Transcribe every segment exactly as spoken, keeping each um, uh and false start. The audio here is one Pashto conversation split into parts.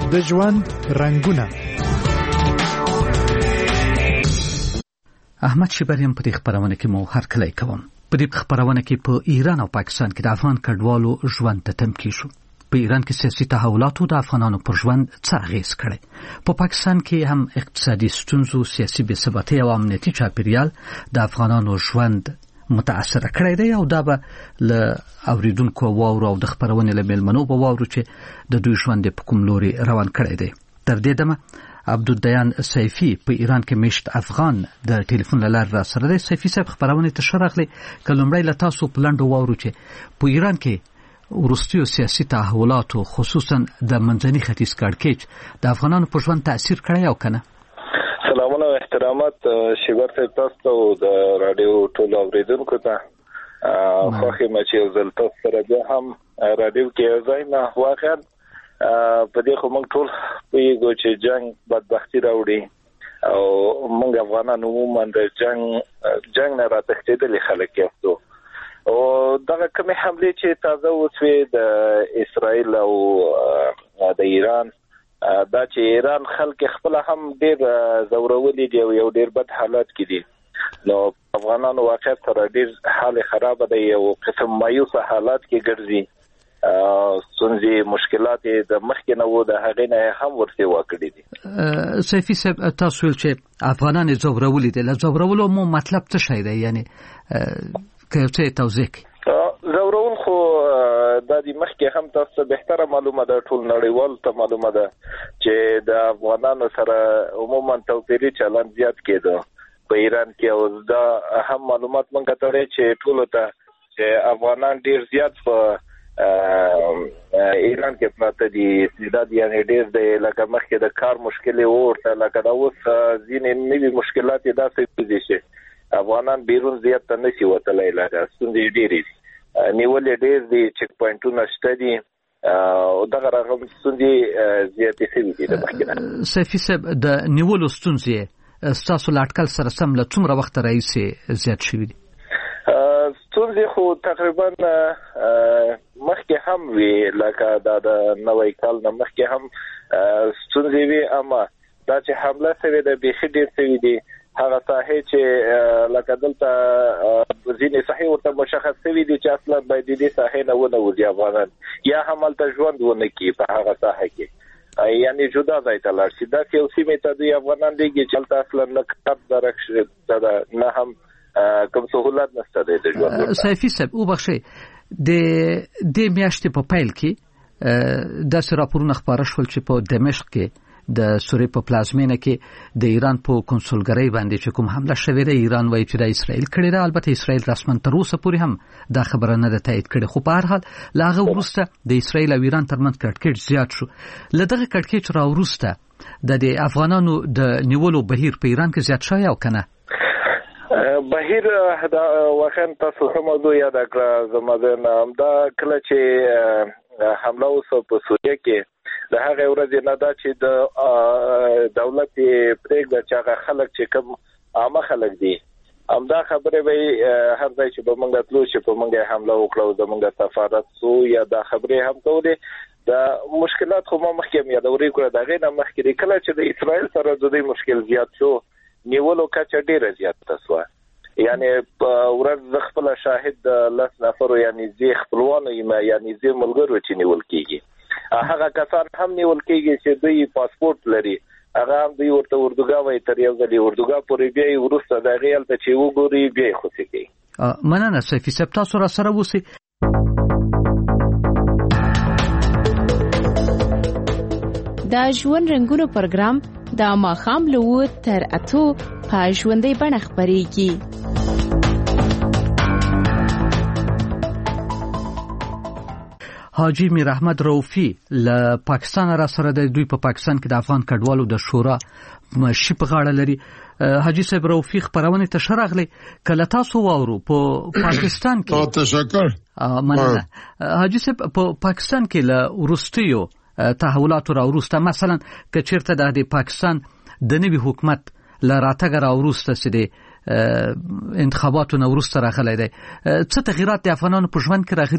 د ژوند رنگونه. احمد شبریم په دې خبرونه کې مو هر کله کوم. په دې خبرونه کې په ایران او پاکستان کې د افغان کډوالو ژوند ته تمکی شو. په ایران کې سیاسي تحولاتو د افغانانو پر ژوند څه اغیز کړي. په پاکستان کې هم اقتصادي ستونزو، سیاسي بې ثباتۍ او امنیتي چاپیریال د افغانانو ژوند متاثر کړی دی او دا به له اوریدونکو واورو او د خبرونې له مېلمنو به واورو چې د دوی ژوند په کوم لوري روان کړی دی. تر دې دمه عبدالدیان سیفی په ایران کې مشت افغان د ټلیفون له لارې را سره دی. سیفی صاحب خبرونه ته ښه راغلی. که لومړی له تاسو په لنډو واورو چې په ایران کې وروستیو سیاسي تحولاتو خصوصا د منځني ختیځ کړکېچ د افغانانو په ژوند تاثیر کړی او کنه؟ سلامونه او احترامات شیبر صاحب تاسو ته او د رادیو ټول اوریدونکو ته. خوښي مې چې زل تاسو سره بیا هم رادیو کې ځای نه واقعا په دې خو موږ ټول پیږو چې جنگ بدبختی راوړي او موږ افغانان عموما د جنگ جنگ نه راتښتېدلي خلک یو او دغه کومې حملې چې تازه وشوې د اسرائیل او د ایران، دا چې ایران خلک خپل هم ډیر زورولي دي او یو ډیر بد حالات کې دي، نو افغانانو واقعا سره ډیر حال خراب دی، یو قسم مایوس حالات کې ګرځي. ستونزې مشکلات د مخکې نه وو د هغې نه هم ورته واکړي دي. سیفی صاحب تاسو ویل چې افغانان زورولي دي، له زورولو مو مطلب څه شی دی؟ یعنی که یو څه توضیح کړئ. زورول خو دا د مخکې هم تاسو بهتره معلومه ده، ټول نړیوال ته معلومه ده چې د افغانانو سره عموما توپیري چلند زیات کېده په ایران کې، او دا هم معلومات مونږ ته لري چې ټول ته چې افغانان ډیر زیات په ایران کې پراته دي، استعداد یعنی ډیر دی، لکه مخکې د کار مشکلې ورته لکه دا اوس ځینې نوي مشکلات داسې دي چې افغانان بیرون زیات ته نشي وتلی، لکه ستونزې ډېرې دي، نیولې ډېر دي، چک پوینټونه شته دي او دغه رقم ستونزې زیاتې شوي دي د مخکې نه. سیفي صاحب د نیولو ستونزې ستاسو له اټکل سره سم له څومره وخته راهیسې زیات شوي دي؟ ستونزې خو تقریبا مخکې هم وي، لکه دا د نوی کال نه مخکې هم ستونزې وي، اما دا چې حمله شوې ده بیخي ډېر شوي دي. هغه ساحې چې لکه دلته ځینې ساحې ورته مشخص شوي دي چې اصلا باید دې ساحې نه ونه وځي افغانان، یا هم هلته ژوند ونه کړي په هغه ساحه کې، یعنی جدا ځای ته لاړ شي. داسې یو سیمې ته دوی افغانان دیږي چې هلته اصلا نه کتاب درک ده نه هم کوم سهولت نشته دی د ژوند. سیفي صاحب وبخښئ، د دې میاشتې په پیل کې داسې راپورونه خپاره شول چې په دمشق کې د سوریې په پلازمینه کې د ایران په کنسولګرۍ باندې چې کوم حمله شوې ده، ایران وایي چې دا اسرائیل کړې ده. البته اسرائیل رسما تر اوسه پورې هم دا خبره نه ده تایید کړې، خو په هر حال له هغه وروسته د اسرائیل او ایران ترمنځ کړکېچ زیات شو. له دغه کړکېچ را وروسته د افغانانو د نیولو بهیر په ایران کې زیات شوی او که نه؟ بهیر دا واقعا تاسو هم موضوع یاد کړه زما ذهن همدا کله چې حمله وسو په سوریه کې د هغه ورځې نه دا چې د دولت پرېږده چې هغه خلک چې کوم عامه خلک دي همدا خبرې به هر ځای چې به موږ تلو چې په موږ حمله وکړو زموږ سفارت سو یا دا خبرې هم کولې، دا مشکلات خو ما مخکې هم یادوري کړه. د هغې نه مخکې کله چې د اسرائیل سره د دوی مشکل زیات شو، نیولو کچه ډیره زیاته شوه، یعنی ورځ زه خپله شاهد د لس نفرو یعنی زی خپلوانو یم یعنی زی ملګرو چې نیول کېږي، هغه کسان هم نیول کېږي چې دوی پاسپورت لري، هغه هم دوی ورته اردوګاه وایي، تر یو ځلې اردوګاه پورې بیا یې وروسته د هغې هلته چې وګوري بیا یې خوشي کوي. مننه سیفي صاحب، تاسو را سره اوسئ. دا ژوند رنګونو پروګرام د ماښام له اوه تر اتو په ژوندۍ بڼه خپرېږي. حاجی میر احمد رؤفی له پاکستان را سره د دوی په پاکستان کې د افغان کډوالو د شورا مشي په غاړه لري. حاجی صاحب رؤفی خبرونه ته شرغلی کله تاسو واورو په پاکستان کې. تشکر. مننه. حاجی صاحب په پاکستان کې له ورستیو تحولات را وروسته مثلا که چیرته د پاکستان د نوي حکومت له راتګ را وروسته چې د انتخاباتو نه وروسته راغلی دی، څه تغیرات د افغانانو په ژوند کې راغلي دي؟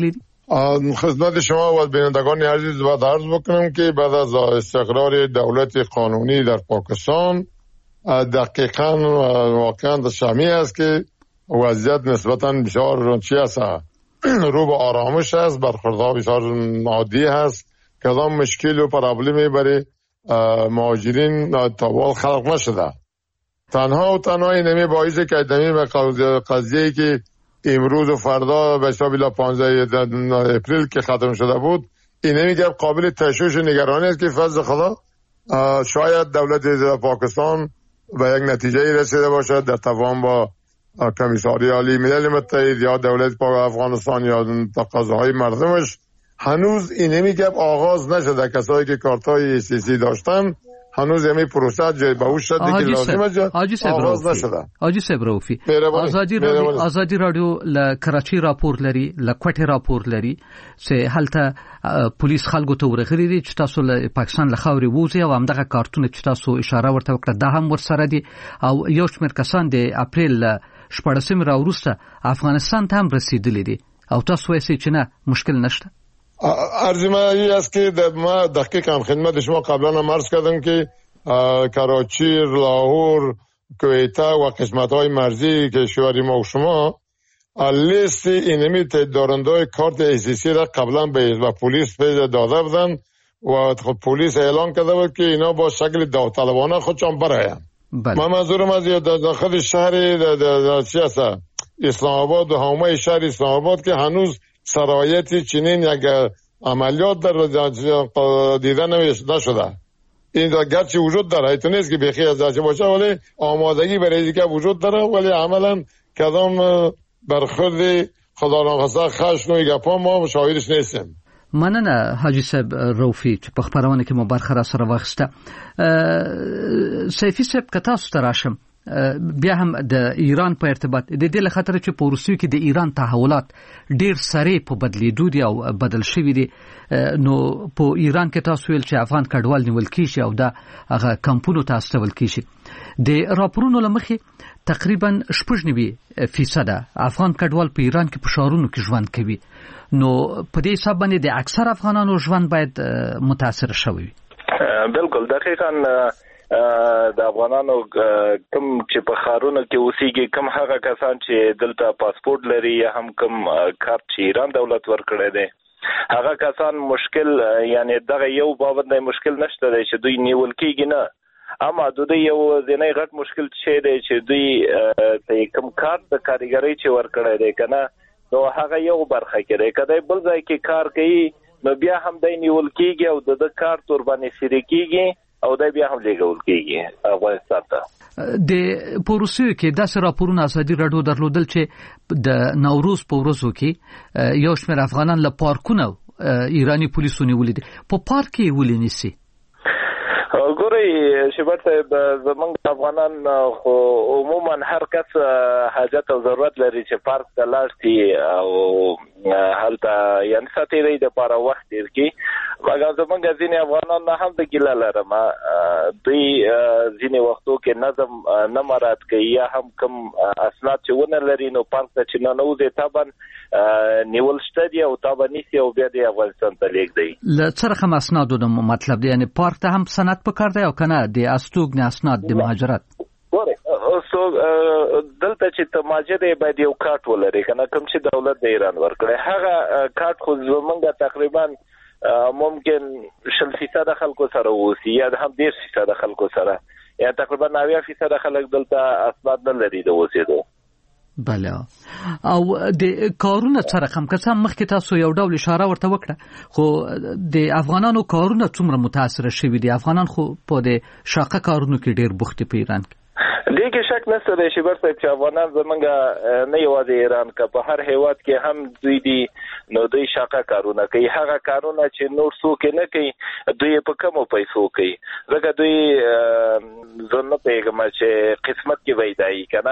خدمت شما و بینندگان عزیز باید عرض بکنم که بعد از استقرار دولت قانونی در پاکستان دقیقاً واقعاً شمی است که وضعیت نسبتاً بسیار چی است، رو به آرامش است، برخوردها بسیار عادی است، کدام مشکل و پرابلمی برای مهاجرین تا خلق نشده. تنها و تنها اینمی باعث که ادمی قضیه‌ای که امروز و فردا به حساب الی پانزده اپریل که ختم شده بود، اینمی که قابل تشویش و نگرانی است که فضل خدا شاید دولت پاکستان به یک نتیجه رسیده باشد در تفاهم با کمیساری عالی ملل متحد یا دولت افغانستان یا تقاضاهای مردمش. هنوز اینمی که آغاز نشده، کسایی که کارتای سیاسی داشتن هنوز یمی پروسه جای به اون شده که لازمه آغاز نشده. حاجی صاحب روفي ازادي رادیو ازادي رادیو ل کراچي راپور لري، ل کوټه راپور لري چې هلته پولیس خلکو ته ورغلي دي چې تاسو له پاکستان له خاورې ووځي او همدغه کارتونه چې تاسو اشاره ورته وکړه دا هم ورسره دي او یو شمېر کسان د اپریل شپږمې راوروسته افغانستان ته هم رسیدلي دي او تاسو وایئ چې نه مشکل نشته. عرض ما این است که ما دقیقاً خدمت شما قبلا هم عرض کردم که کراچی، لاهور، کویته و قسمت های مرزی کشوری ما و شما لیست اینمی دارنده کارت اسیسی را قبلا به پلیس داده بودن و پلیس اعلان کرده بود که اینا با شکل داوطلبانه خودشان براین. من منظورم از داخل شهر اسلام آباد و حومه شهر اسلام آباد که هنوز سرایتی چنین یک عملیات در دیده نشده. این گرچه وجود داره، ایتون نیست که بخی از داشته باشه، ولی آمادگی برای اینکه وجود داره، ولی عملا کدام برخورد خدا ناخواسته خشن و گپا ما شاهدش نیستیم. مننه حاجی صاحب روفي چې په خبرونه کې مو برخه را سره واخیسته. سیفي صاحب که تاسو ته راشم بیا هم د ایران په ارتباط د دې له خاطر چې په روسیې کې د ایران تحولات ډیر سریع په بدلیدو دي او بدل شوي دي، نو په ایران کې تاسو ویل چې افغان کډوال نیول کیږي او دا هغه کمپونو ته استول کیږي. د راپورونو لمخې تقریبا شپږ نوي فیصد افغان کډوال په ایران کې په ښارونو کې ژوند کوي، نو په دې حساب باندې د اکثر افغانانو ژوند باید متاثر شوی وي. بالکل دقیقاً د افغانانو کوم چې په خارونو کې اوسېږي، کوم هغه کسان چې دلته پاسپورت لري یا هم کوم کارت چې ایران دولت ورکړی دی، هغه کسان مشکل یعنی دغه یو بابت نه مشکل نشته دی چې دوی نیول کېږي نه، اما دوی یو ځینې غټ مشکل چې دی چې دوی کوم کارت د کاریګرۍ چې ورکړی دی که نه، نو هغه یو برخه کې دی. که دی بل ځای کې کار کوي نو بیا هم دی نیول کېږي او د ده کارت ورباندې سیرې کېږي او دا بیا هم لېږل کېږي افغانستان ته. د پروسیو کې داسې راپورونه ازادي راډیو درلودل چې د نوروز په ورځو کې یو شمېر افغانان له پارکونو ایراني پولیسو نیولي دي. په پارک کې ولې نیسي؟ ګورئ شبر صاحب، زمونږ افغانان خو عموما هر کس حاجت او ضرورت لري چې پارک ته لاړ شي او هلته یعنې ساتیرۍ دپاره وخت تېر کړي، مګر زمونږ ځینې افغانان نه هم د ګیله لرم دوی ځینې وختو کې نظم نه مراعات کوي یا هم کوم اسناد چې ونه لري نو پارک ته چې ننوځي طبعا نیول شته دي او تا به نیسي او بیا د افغانستان ته لېږدي. له څه رقم اسنادو د مطلب دی، یعنې پارک ته هم سند پکار دی او که نه د استوګنې اسناد د مهاجرت؟ ګورئ دلته چې ته مهاجر یې باید یو کارت ولري که نه، کوم چې دولت د ایران ورکړی هغه کارت خو زمونږ تقریبا ممکن شل فیصد خلکو سره اوسي یا هم دېرش فیصد خلکو سره، یا تقریبا اویا فیصد خلک دلته اسناد نه لري د اوسېدو. بله، او د کارونه څه رقم؟ که څه مخکې تاسو یو ډول اشاره ورته وکړه، خو د افغانانو کارونه څومره متاثره شوي دي؟ افغانان خو په د شاقه کارونو کې ډېر بوخت دي په ایران کې. دې کې شک نشته دی شبر صاحب چې افغانان زمونږ نه یوازې ایران که په هر هیواد کې هم دوی دي نو دوی شاقه کارونه کوي، هغه کارونه چې نور څوک نه کوي دوی په کمو پیسو کوي، ځکه دوی زه نه پوهېږم چې قسمت کې پیدایي که نه،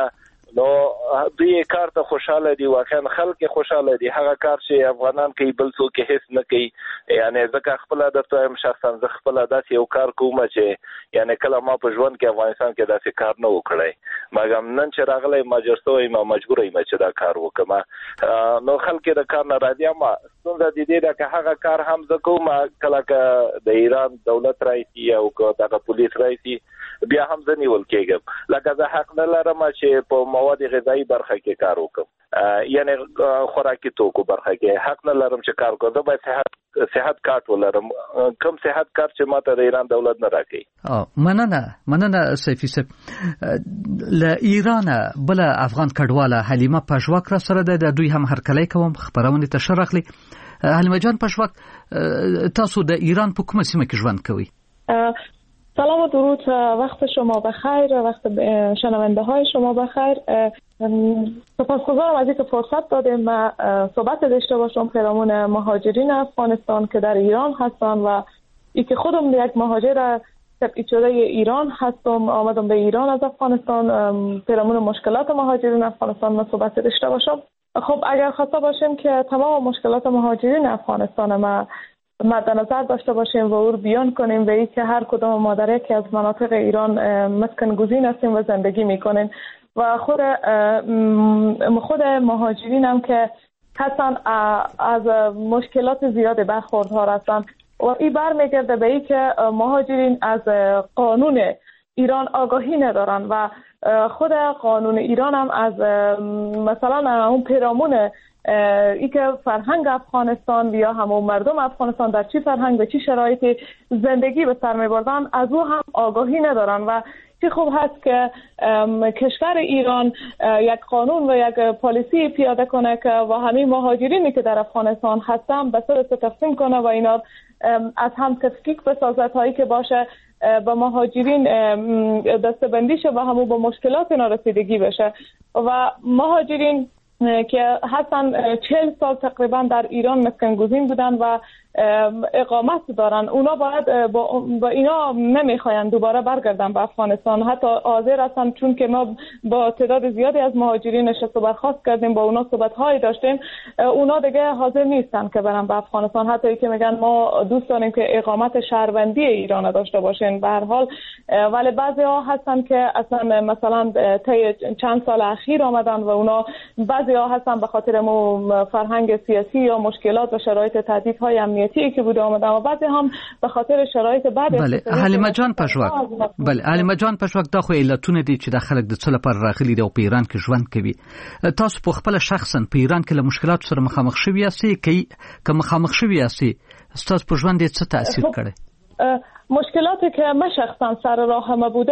نو دوی کار ته خوشاله دي، واقعا خلک خوشاله دي. هغه کار چې افغانان کوي بل څوک هیڅ نه کوي. یعنی ځکه خپل درته هم شخصا زه خپل داسې یو کار کوم چې یعنی کله ما په ژوند کې افغانستان کې داسې کار نه وکړی، مګر نن چې راغلی مجبور شوم مجبور یم چې دا کار وکم. نو خلک د کار نه راضي، اما څنګه د دې دا که هغه کار هم زه کوم کله که د ایران دولت رئیس او که دغه پولیس رئیس بیا هم زه نیول کېږم. لکه زه حق نه لرم چې په مواد غذایی برخه کې کار وکم، یعنی خوراکي توکو برخه کې حق نه لرم چې کار وکم. زه باید صحت صحت کارت ولرم، کوم صحت کارت چې ماته د ایران دولت نه راکړي. مننه مننه سیفي صاحب. له ایران بل افغان کډواله حلیمه پژواک را سره ده، دوی هم هرکلی کوم خبرونه ته شرخلی. حلیمه جان پژواک، تاسو د ایران په کومه سیمه کې ژوند کوئ؟ سلام و درود، وقت شما بخیر، وقت شنونده های شما بخیر. سپاسگزارم از اینکه فرصت دادیم ما صحبت داشته باشم پیرامون مهاجرین افغانستان که در ایران هستند و ای که خودم یک مهاجر تبعید شده ایران هستم، آمدم به ایران از افغانستان. پیرامون مشکلات مهاجرین افغانستان ما صحبت داشته باشم. خب اگر خواسته باشیم که تمام مشکلات مهاجرین افغانستان ما مد نظر داشته باشیم و او رو بیان کنیم به این که هر کدام ما در یکی از مناطق ایران مسکن گزین هستیم و زندگی میکنیم و خود خود مهاجرین هم که حسن از مشکلات زیاد برخوردار هستند و این برمیگرده به این که مهاجرین از قانون ایران آگاهی ندارن و خود قانون ایران هم از مثلا اون پیرامون ای که فرهنگ افغانستان یا همون مردم افغانستان در چی فرهنگ به چی شرایطی زندگی به سر میبردن از او هم آگاهی ندارن و چی خوب هست که کشور ایران یک قانون و یک پالیسی پیاده کنه که و همین مهاجرینی که در افغانستان هستن به صورت تقسیم کنه و اینا از هم تفکیک بسازد هایی که باشه با مهاجرین دستبندی شه و همون با مشکلات اینا رسیدگی بشه و مهاجرین که هستن چهل سال تقریبا در ایران مسکن گزین بودن و اقامت دارن، اونا باید با, با اینا نمیخواین دوباره برگردن به افغانستان، حتی حاضر هستن چون که ما با تعداد زیادی از مهاجرین نشست و برخاست کردیم، با اونا صحبت هایی داشتیم، اونا دیگه حاضر نیستن که برن به افغانستان، حتی ای که میگن ما دوست داریم که اقامت شهروندی ایران داشته باشین به هر حال. ولی بعضی ها هستن که اصلا مثلا طی چند سال اخیر آمدن و اونا بعضی ها هستن به خاطر مو فرهنگ سیاسی یا مشکلات و شرایط تهدیدهای امنیتی که بوده آمدن و بعضی هم به خاطر شرایط بعد. بله حلیمه جان پژواک، بله حلیمه جان پژواک، دا خو علتونه دي چې د خلک د څه لپاره راغلي دي او په ایران کې ژوند کوي. تاسو په خپل شخصا په ایران کې له مشکلاتو سره مخامخ شوي یاستئ؟ که مخامخ شوي یاستئ ستاسو په ژوند یې څه تاثیر کړی؟ مشکلاتی که من شخصا سر راهم بوده،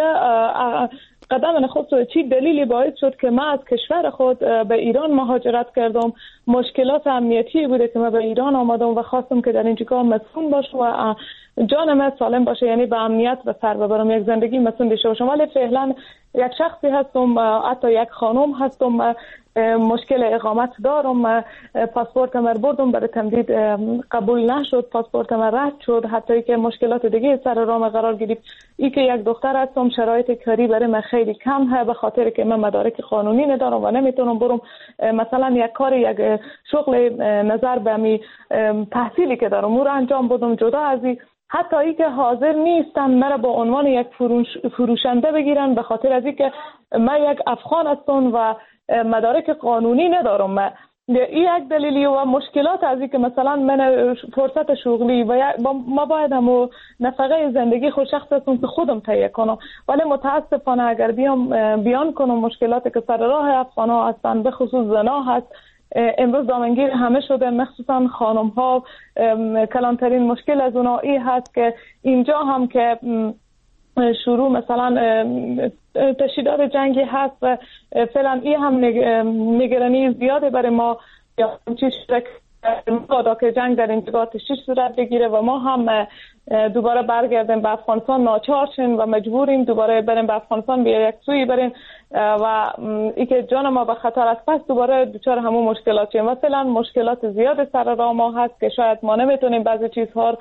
قدم خود چی دلیلی باعث شد که من از کشور خود به ایران مهاجرت کردم. مشکلات امنیتی بوده که من به ایران آمدم و خواستم که در اینجا مسکون باشم و جان من سالم باشه، یعنی به امنیت به سر ببرم، یک زندگی مسکون داشته باشم. ولی فعلا یک شخصی هستم، حتی یک خانم هستم، مشکل اقامت دارم، پاسپورت من بردم برای تمدید قبول نشد، پاسپورت من رد شد، حتی که مشکلات دیگه سر راه قرار گرفت. ای که یک دختر هستم، شرایط کاری برای من خیلی کم هست به خاطر که من مدارک قانونی ندارم و نمیتونم برم مثلا یک کار یک شغل نظر به می تحصیلی که دارم او رو انجام بدم. جدا از این حتی ای که حاضر نیستن مرا با عنوان یک فروش فروشنده بگیرن به خاطر از این که من یک افغان هستم و مدارک قانونی ندارم. من این یک دلیلی و مشکلات از این که مثلا من فرصت شغلی و ما باید همو نفقه زندگی خود شخص هستم که خودم تهیه کنم، ولی متاسفانه اگر بیام بیان کنم مشکلاتی که سر راه افغان ها هستن، به خصوص زنا هست، امروز دامنگیر همه شده، مخصوصا خانم ها. کلانترین مشکل از اونها ای هست که اینجا هم که شروع مثلا تشدید جنگی هست و فعلا این هم نگرانی زیاده برای ما، یا چیز مبادا که جنگ در اینجا تشدید صورت بگیره و ما هم دوباره برگردیم به افغانستان ناچار شیم و مجبوریم دوباره بریم به افغانستان بیا یک سوی بریم و ای که جان ما به خطر است، پس دوباره دچار همون مشکلات شیم. و فعلا مشکلات زیاد سر راه ما هست که شاید ما نمیتونیم بعضی چیزها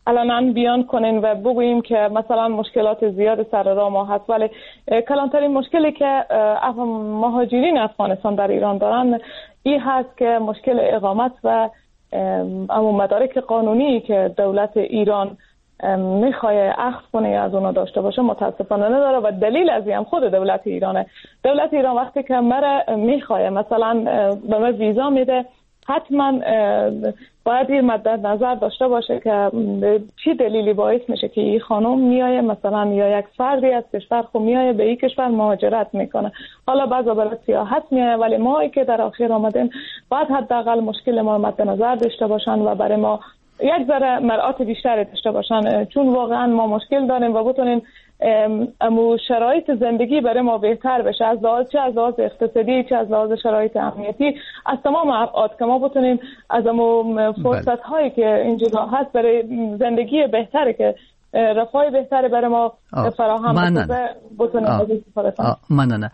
علنا بیان کنین و بگوییم که مثلا مشکلات زیاد سر راه ما هست، ولی کلانترین مشکلی که مهاجرین افغانستان در ایران دارن این هست که مشکل اقامت و اما مدارک قانونی که دولت ایران میخواد اخذ کنه از اونا داشته باشه متاسفانه نداره و دلیل از این هم خود دولت ایرانه. دولت ایران وقتی که مرا میخواد مثلا به من ویزا میده، حتما باید این مد نظر داشته باشه که چی دلیلی باعث میشه که این خانم میایه مثلا یا یک فردی از کشور خود میایه به این کشور مهاجرت میکنه. حالا بعضا برای سیاحت میایه، ولی ما که در آخر آمدیم باید حداقل مشکل ما مد نظر داشته باشن و برای ما یک ذره مراعات بیشتری داشته باشن، چون واقعا ما مشکل داریم و بتونیم امو شرایط زندگی برای ما بهتر بشه، از لحاظ چه از لحاظ اقتصادی چه از لحاظ شرایط امنیتی، از تمام ابعاد که ما بتونیم از امو فرصت هایی که اینجا هست برای زندگی بهتری که رفاه بهتری برای ما فراهم بشه بتونیم از استفاده کنیم. مننه.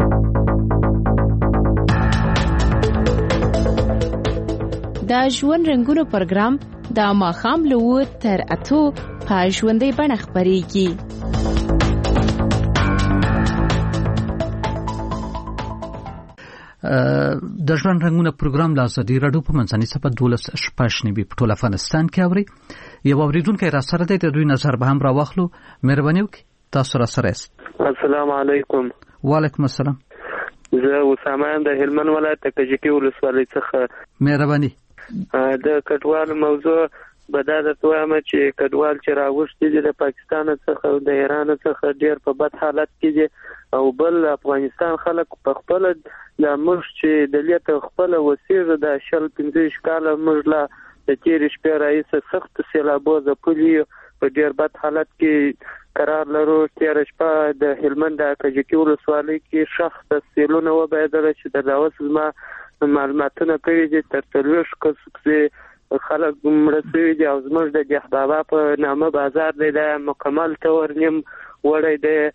دا ژوند رنګونو پروګرام د ماښام له اوه تر اتو په ژوندۍ بڼه خپرېږي. د ژوند رنګونو پروګرام د ازادي راډیو په منځنۍ صفحه دولس شپږ نوي په ټول افغانستان کې اوري. یو اوریدونکی را سره دی، د دوی نظر به هم راواخلو. مهرباني وکړئ تاسو را سره یاست. السلام علیکم. وعلیکم السلام. زه اسامه د هلمند ولایت کجکی ولسوالۍ څخه. مهرباني. د کډوال موضوع به دا درته وایم چې کډوال چې راوښتي دي د پاکستان څخه او د ایران څخه ډیر په بد حالت کې دي، او بل افغانستان خلک په خپل د موږ چې د لیت خپل وسیله د شل پنځه کاله موږ لا د تیر شپې راځي سخت سیلابو ځپلي په ډیر بد حالت کې قرار لرو. تیر شپه د هلمند د کجکی ولسوالۍ کې شخص د سیلونو وبایدل چې د داوس ما معلوماتونه کوي چې تر څلوېښت کسې خلک مرسوي دي، او زموږ د جهبابا په نامه بازار دی د مکمل تور نیم وړی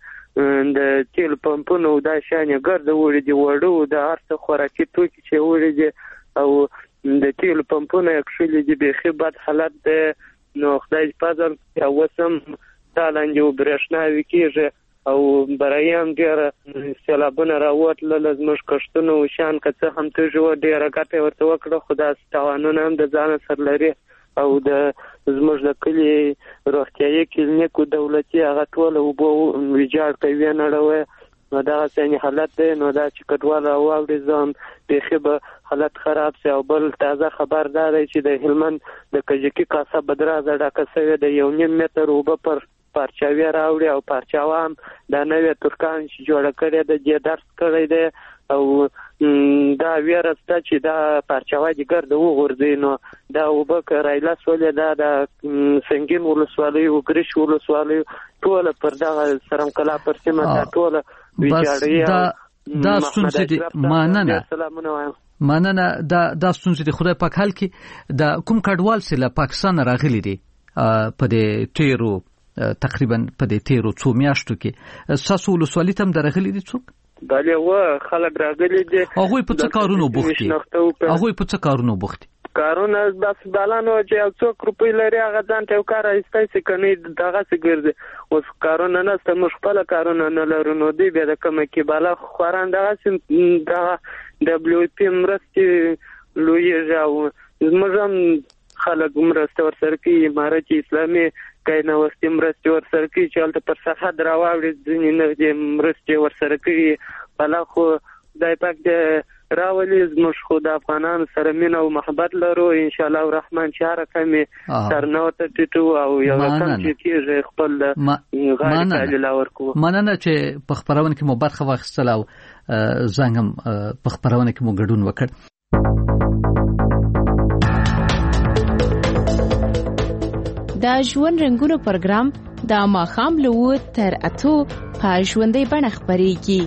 دی د تیل پمپونو دا شانې ګرده وړي دي، وړو د هر څه خوراکي توکي چې وړي دي او د تیل پمپونو اکشلي دي بیخي بد حالت دی. نو خدای پازم اوس هم دا لاندې برېښنا وکېږي او برایم ډېره سیلابونه راوتلل، زموږ کښتونه او شیان که څه هم تږي وه ډېره ګټه ورته وکړه، خو داسې تاوانونه هم د ځانه سره لري. او د زموږ د کلي روغتیایي کلینیک دولتي هغه ټوله اوبه ویجاړ کوي نړوي، نو دغسې یعنې حالت دی. نو دا چې کډوال راواوړي زه هم بیخي به حالت خراب شي. او بل تازه خبر دا دی چې د هلمند د کجکي کاسه بدرازه ډکه سوې د یو نیم متر اوبه پر پارچاوي راوړي، او پارچاوه هم دا نوې ترکان چې جوړه کړې ده دې درس کړی دی، او دا ویره شته چې دا پارچاوه دې ګرده وغورځي. نو دا اوبه که رایله سولې دا د سنګین ولسوالۍ وګرش ولسوالۍ ټوله پر دغه سرمقلا پر سیمه دا ټوله ویجاړوي. دا ستونزې دي. مننه مننه دا دا ستونزې دي. خدای پاک حل کړي. د کوم کډوال چې له پاکستان راغلي دي په دې تیرو تقریبا په دې تیرو څو میاشتو کې ساسو ولسوالۍ ته هم درغلي دي څوک؟ بله و خلک راغلي دي. هغوی په څه کارونو بوخت دي؟ هغوی په څه کارونو بوخت دي؟ کارونه بس بالانو چې یو څوک روپۍ لري هغه ځان ته یو کار ایستی سي کني دغسې ګرځي. اوس کارونه نشته، موږ خپله کارونه نه لرو، نو دوی بیا د کومه کې بالا خواران دغسې دغه ډبلیو پي مرستې لویېږي او زموږ هم خلک مرسته ورسره کوي. امارت اسلامي کاینوستي مرستې ورسره کوي چې هلته پر سرحد راواوړي، ځینې نغدې مرستې ورسره کوي. بلا خو خدای پاک دې راولي، زموږ خو د افغانانو سره مینه او محبت لرو. انشاءالله الرحمن چې هره کمې سرنه ورته ټیټو او یو کم چې کېږي خپل غاړې کالي لا ورکوو. مننه چې په خپرونه کې مو برخه واخیستله او زنګ هم په خپرونه کې مو ګډون وکړ. دا ژوند رنګونو پروګرام د ماښام له اوه تر اتو په ژوندۍ بڼه خپرېږي.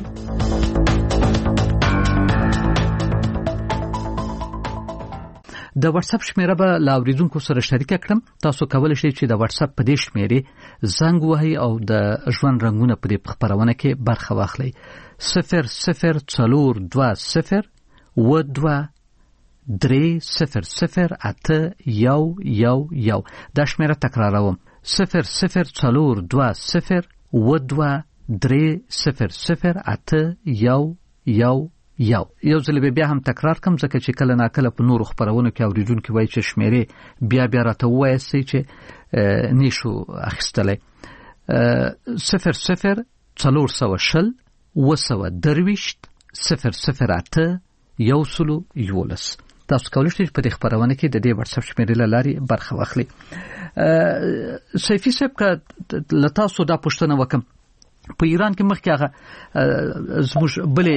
د واتس اپ شمیره به له اوریدونکو سره شریکه کړم. تاسو کولی شئ چې د واتس اپ په دې شمیرې زنګ ووهئ او د ژوند رنګونه په دې خپرونه کې برخه واخلئ. صفر صفر څلور دوه صفر اووه دوه درې صفر صفر اته یو یو یو. دا شمیره تکراروم: صفر صفر څلور دوه صفر و دوه درې صفر صفر اته یو یو یو. یو ځل بیا هم تکرار کوم ځکه چې کله ناکله په نورو خبرونو کې اوریدونکو وایي چې شمیرې بیا بیا راته ووایي چې نشو اخیستلی. صفر صفر څلور سوه شل اوه سوه درویشت صفر صفر اته یو سلو یولس. تاسو کولی شئ په دې خبرونه کې د دې واتساپ شمیرې له لارې برخه واخلئ. سیفي صاحب که له تاسو دا پوښتنه وکړم، په ایران کې مخکې هغه زموږ بلې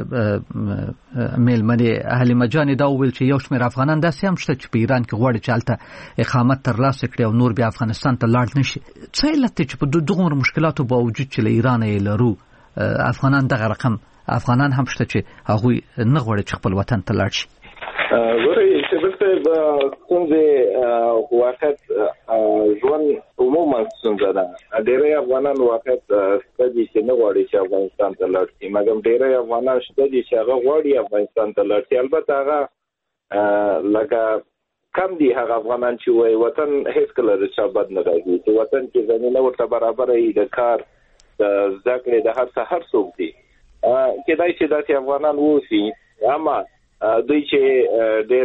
میلمنې حلیمه جانې دا وویل چې یو شمېر افغانان داسې هم شته چې په ایران کې غواړي چې هلته اقامت ترلاسه کړي او نور بیا افغانستان ته لاړ نه شي. څه علت دی چې په دغومره مشکلاتو باوجود چې له ایرانه یې لرو افغانان دغه رقم افغانان هم شته چې هغوی نه غواړي چې خپل وطن ته لاړ شي؟ ګورئ شبیر صاحب، ستونزې واقعیت ژوند عموما ستونزه ده. ډېری افغانان واقعیت شته دي چې نه غواړي چې افغانستان ته لاړ شي، مګر ډېری افغانان شته دي چې هغه غواړي افغانستان ته لاړ شي. البته هغه لکه کم دي هغه افغانان چې وایي وطن هېڅکله د چا بد نه راځي، چې وطن کې زمینه ورته برابره وي د کار د زده کړې د هر څه هر څوک دي. کېدای شي داسې افغانان واوسي، اما دوی چې ډېر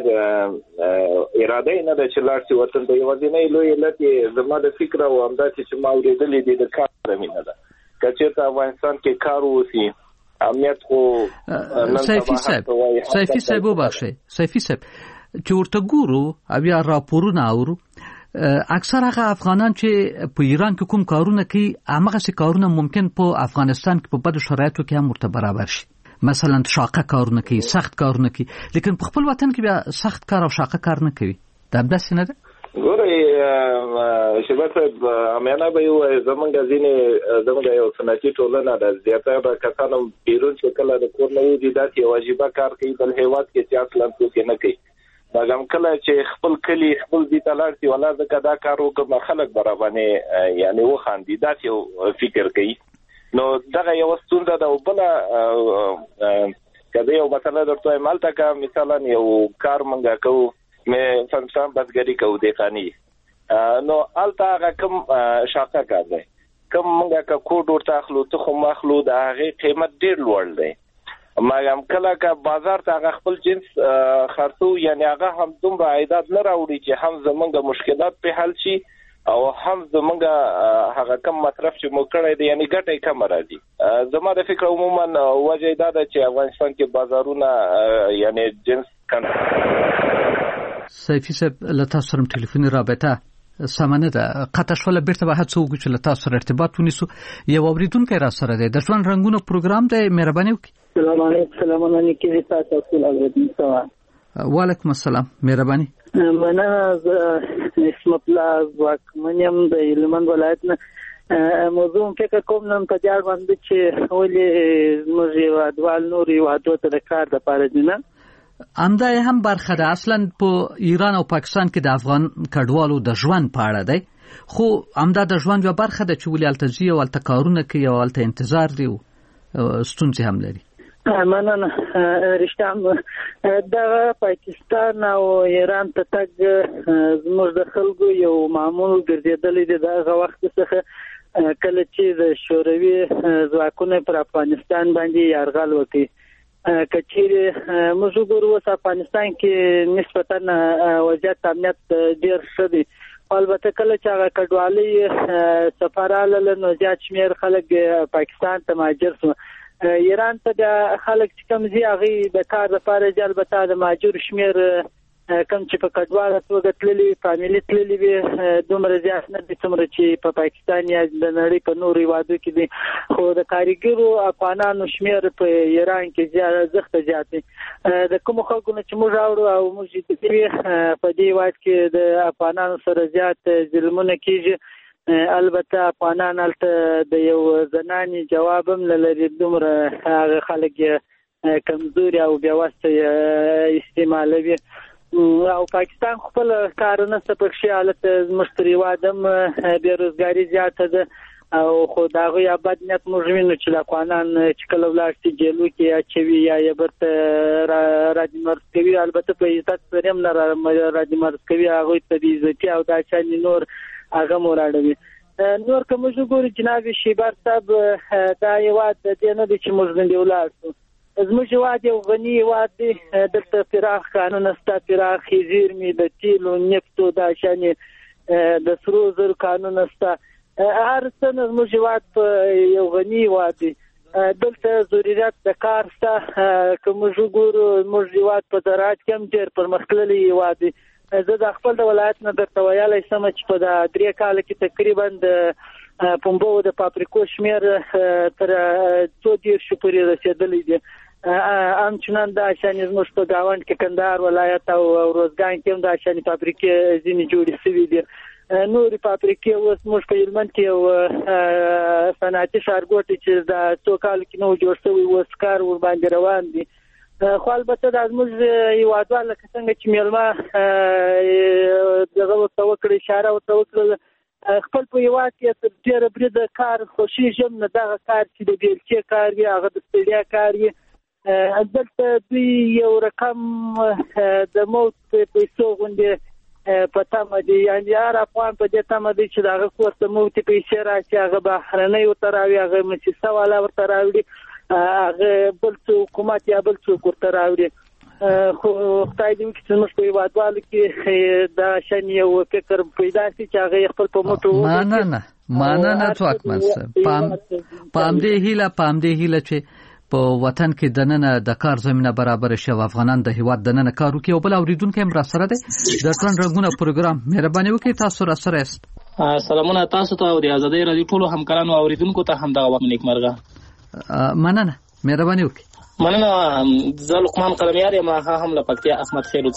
اراده یې نه ده چې لاړ شي وطن ته. یوازینی لوی علت یې زما د فکر او همداسې چې ما اورېدلې دي د کار زمینه ده. که چېرته افغانستان کې کار واوسي، امنیت خو سیفي صاحب سیفي صاحب وبخښئ سیفي صاحب چې ورته ګورو او یا راپورونه اورو، اکثر هغه افغانان چې په ایران کې کوم کارونه کوي همغسې کارونه ممکن په افغانستان کې په بدو شرایطو کې هم ورته برابر شي. مثلا شاقه کارونه کوي، سخت کارونه کوي، لیکن په خپل وطن کې بیا سخت کار او شاقه کار نه کوي. دا همداسې نه ده؟ ګورئ شبیر صاحب، امیانه به یې ووایي زمونږ ځینې زمونږ یو صنعتي ټولنه ده، زیاتره کسان هم بیرون چې کله د کور نه وځي داسې یو عجیبه کار کوي بل هېواد کې چې اصلا څوک یې نه کوي. مګر کله چې خپل کلي خپل ځای ته لاړ شي، والله ځکه دا کار وکړم خلک به راباندې یعنې وخاندي، داسې یو فکر کوي. نو دغه یو ستونزه ده. او بله که زه یو مسله درته وایم، هلته که مثلا یو کار موږ کوو، مثلا بزګري کوو دهقاني، نو هلته هغه کوم شاقه کار دی، کوم موږ که کوډ ورته اخلو، تخم اخلو، د هغې قیمت ډېر لوړ دی. مګر کله که بازار ته هغه خپل جنس خرڅو، یعنې هغه هم دومره عایدات نه راوړي چې هم زموږ مشکلات پرې حل شي او هم زموږ هغه کم مصرف چې مو کړی دی یعنې ګټه یې کمه راځي. زما د فکر عموما وجه یې دا ده چې افغانستان کې بازارونه یعنې جنس کنټرول. سیفي صاحب، له تاسو سره ټلیفوني رابطه سمه نه ده، قطع شوله. بیرته به هڅه وکړو چې له تاسو سره ارتباط ونیسو. یو اورېدونکی را سره دی، د ژوند رنګونه پروګرام دی، مهرباني وکړئ. سلام علیکم. سلامونه نیکې دي تاسو ټول اورېدونکو. وعلیکم السلام، مهرباني. مننه. اسم الله واکمن یم د هلمند ولایت نه. موضوع فکر کوم نن په دې اړه باندې چې ولې موږ هیوادوال نور هیوادو ته د کار دپاره دي نه، همدا هم برخه ده. اصلا په ایران او پاکستان کې د افغان کډوالو د ژوند په اړه دی، خو همدا د ژوند یوه برخه ده چې ولې هلته ځي او هلته کارونه کوي او هلته انتظار دی او ستونزې هم لري. مننه. رښتیا دغه پاکستان او ایران ته تګ زموږ د خلکو یو معمول ګرځېدلی دی د هغه وخت څخه کله چې د شوروي ځواکونه پر افغانستان باندې یرغل وکړي. که چیرې موږ وګورو اوس افغانستان کې نسبتا وضعیت امنیت ډېر ښه دی، البته کله چې هغه کډوالۍ سفر راغله نو زیات شمېر خلک پاکستان ته مهاجر شو. ایران ته د خلک چې کوم ځي هغوی د کار لپاره ځي، البته د مهاجرو شمېر کوم چې په کډواله توګه تللي فامیلي تللي وي دومره زیات نه دي څومره چې په پاکستان یا د نړۍ په نورو هېوادو کې دي. خو د کارګرو افغانانو شمېر په ایران کې زیات زیات دی. د کومو خلکو نه چې موږ اورو او موږ په دې هېواد کې د افغانانو سره زیات ظلمونه کېږي. البته افغانان هلته د یو زنانې جواب هم نه لري، دومره هغه خلک کمزوري او بېوسته استعمالوي. او پاکستان خپل کار نه څه پکښې هلته زموږ تر هېواد هم بېروزګاري زیاته ده او خو دا غي ابد نیت موږ وینو چې د افغانان چې کله ولاړ شي جیلو کې اچوي یا یې برته راځي مرکوي البته په عزت سره هم نه راځي مرکوي هغه ته د عزت او د چاني نور هغه موراړوي نور کوم چې ګوري جناب شیبر صاحب دا یو د دې نه چې موږ غندي ولاړ شو زموږ هیواد یو غني هیواد دی دلته پراخ قانون شته پراخ زیرمې د تیلو نفتو د شانې د سرو زرو قانون شته هر څه زموږ هیواد یو غني هیواد دی دلته ضرورت د کار شته که موږ ګورو زموږ هیواد په زراعت کې هم ډېر پرمختللی هیواد دی زه د خپل د ولایت نه درته ویلی شم چې په د درې کاله کې تقریبا د پنبو د پاپریکو شمېر تر څو دېرشو پورې رسېدلی دی همچنان د شانې زموږ په ګاونډ کې کندهار ولایت او روزګان کې هم د شانې فابریکې ځینې جوړې شوي دي نورې فابریکې اوس زموږ په هلمند کې یو صنعتي ښارګوټی چې د څو کالو کې نه و جوړ شوی اوس کار ورباندې روان دي خو البته دا زموږ هیوادوال لکه څنګه چې میلمه دغه ورته وکړه اشاره ورته وکړه خپل په هیواد کې تر ډېره بریده کار خوښېږم نه دغه کار چې د بیلچې کار وي هغه د ستړیا کار وي دلته دوی یو رقم د موت پیسو غوندې په تمه دي یعنې هر افغان په دې تمه دی چې د هغه کور ته موتې پیسې راشي هغه بهرنۍ ورته راوړي هغه موسسه والا ورته راوړي هغه بل څه حکومت یا بل څوک ورته راوړي خو خدای دې وکړي چې زموږ په هیوادوالو کې دا شان یو فکر پیدا شي چې هغه خپل په موټو مننه مننه ځواکمن صاحب پام پام دې هیله پام دې هیله چې په وطن کې دننه د کار زمينه برابر شي او افغانان د هیواد دننه کار وکړي او بل اوریدونکو هم را سره دي د ټرن رنگونه پروګرام مهرباني وکړئ تاسو را سره است سلامونه تاسو ته او د ازادي رادیو ټولو همکارانو او اوریدونکو ته هم دغه وخت نیکمرغه مننه مهرباني وکړئ مننه زه لقمان قلمیار یم هم له پکتیا احمد خیرو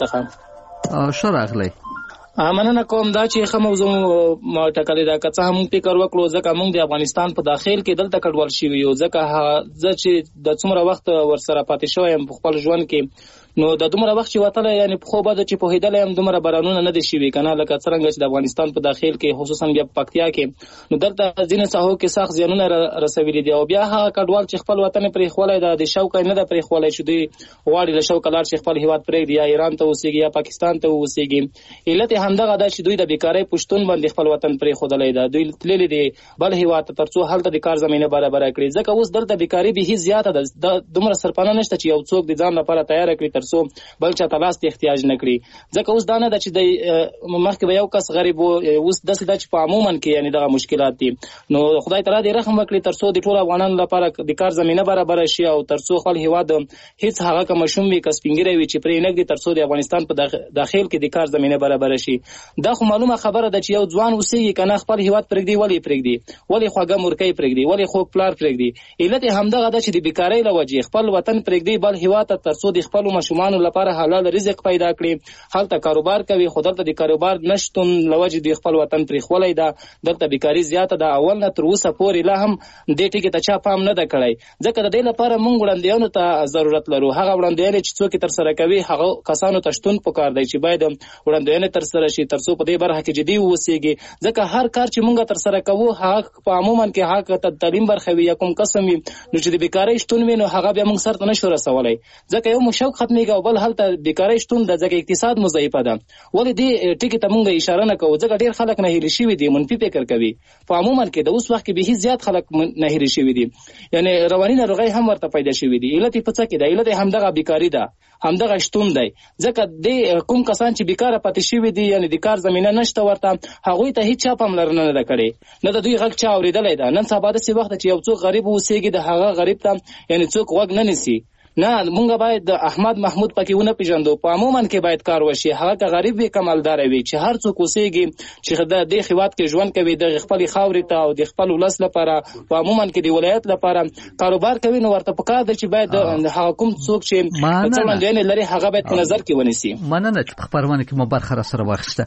څخه ښه راغلی مننه کوم دا چې ښه موضوع ما ټاکلې ده که څه هم موږ فکر وکړو ځکه موږ د افغانستان په داخل کې دلته کډوال شوي یو ځکه زه چې د څومره وخت ورسره پاتې شوی یم په خپل ژوند کې نو د دومره وخت چې وتلی یعنې پخوا به چې پوهېدلی یم دومره بارانونه نه دي شوي که نه لکه څرنګه چې د افغانستان په داخل کې خصوصا بیا په پکتیا کې نو دلته ځینې ساحو کې سخت زیانونه رسولي دي او بیا هغه کډوال چې خپل وطن یې پرېښولی ده د شوقه یې نه ده پرېښولی چې دوی غواړي له شوقه لاړ شي خپل هېواد پرېږدي یا ایران ته اوسېږي یا پاکستان ته اوسېږي علت یې همدغه ده چې دوی د بیکارۍ په شتون باندې خپل وطن پرېښودلی ده دوی تللي دي بل هېواد ته تر څو هلته د کار زمینه برابره کړي ځکه اوس دلته بیکاري بیخي زیاته ده دومره سرپناه نشته چې یو څوک د ځان لپاره تیاره کړي تر څو بل چاته لاس ته احتیاج نه کړي ځکه اوس دا نه ده چې د مخکې به یو کس غریب و اوس داسې ده چې په عموما کې یعنې دغه مشکلات دي نو خدای تعالی دې رحم وکړي تر څو د ټولو افغانانو لپاره د کار زمینه برابره شي او تر څو خپل هېواد هېڅ هغه که ماشوم وي که سپین ږیری وي چې پرې نه ږدي تر څو د افغانستان په داخل کې د کار زمینه برابره شي دا خو معلومه خبره ده چې یو ځوان اوسېږي که نه خپل هېواد پرېږدي ولې یې پرېږدي ولې خواږه مورکۍ پرېږدي ولې خوږ پلار پرېږدي علت یې همدغه ده چې د بیکارۍ له وجې خپل وطن پرېږدي بل هېواد ته تر څو د خپلو ماشومانو لپاره حلال رزق پیدا کړي هلته کاروبار کوي خو دلته د کاروبار نشتون له وجې د خپل وطن پرېښولی ده دلته بیکاري زیاته ده اول نه تر اوسه پورې لا هم دې ټکي ته چا پام نه ده کړی ځکه د دې لپاره موږ وړاندویانو ته ضرورت لرو هغه وړاندوینې چې څوک یې ترسره کوي هغه کسانو ته شتون پکار دی چې باید وړاندوینې ترسره شي تر څو په دې برخه کې جدي واوسېږي ځکه هر کار چې موږ ترسره کوو هغه په عموما کې هغه ته تعلیم برخه وي یا کوم قسم وي نو چې د بیکارۍ شتون وي نو هغه بیا موږ سر ته نشو رسولی ځکه یو مو شوق ختمېږي او بل هلته بیکارۍ شتون ده ځکه اقتصاد مو ضعیفه ده ولې دې ټکي ته موږ اشاره نه کوو ځکه ډېر خلک نهیلي شوي دي منفي فکر کوي په عموما کې د اوس وخت کې بیخي زیات خلک نهیلي شوي دي یعنې رواني ناروغۍ هم ورته پیدا شوي دي علت یې په څه کې ده علت یې همدغه بیکاري ده همدغه شتون دی ځکه د کوم کسان چې بیکاره پاتې شوي دي یعنې د کار زمینه نشته ورته هغوی ته هېڅ چا پاملرنه نه ده کړې نه د دوی غږ چا اورېدلی ده نن سبا داسې وخت ده چې یو څوک غریب اوسېږي د هغه غریب ته یعنې څوک غوږ نه نیسي نه مونږ باید د احمد محمود پکې ونه پیژندو په عموما کې باید کار وشي هغه که غریب وي که مالدار وي چې هر څوک اوسېږي چې د دې هېواد کې ژوند کوي د خپلې خاورې ته او د خپل ولس لپاره په عموما کې د ولایت لپاره کاروبار کوي نو ورته پکار ده چې باید هغه کوم څوک چې څه وړاندوینې لري هغه باید په نظر کې ونیسي مننه چې په خپرونه کې مو برخه راسره واخیسته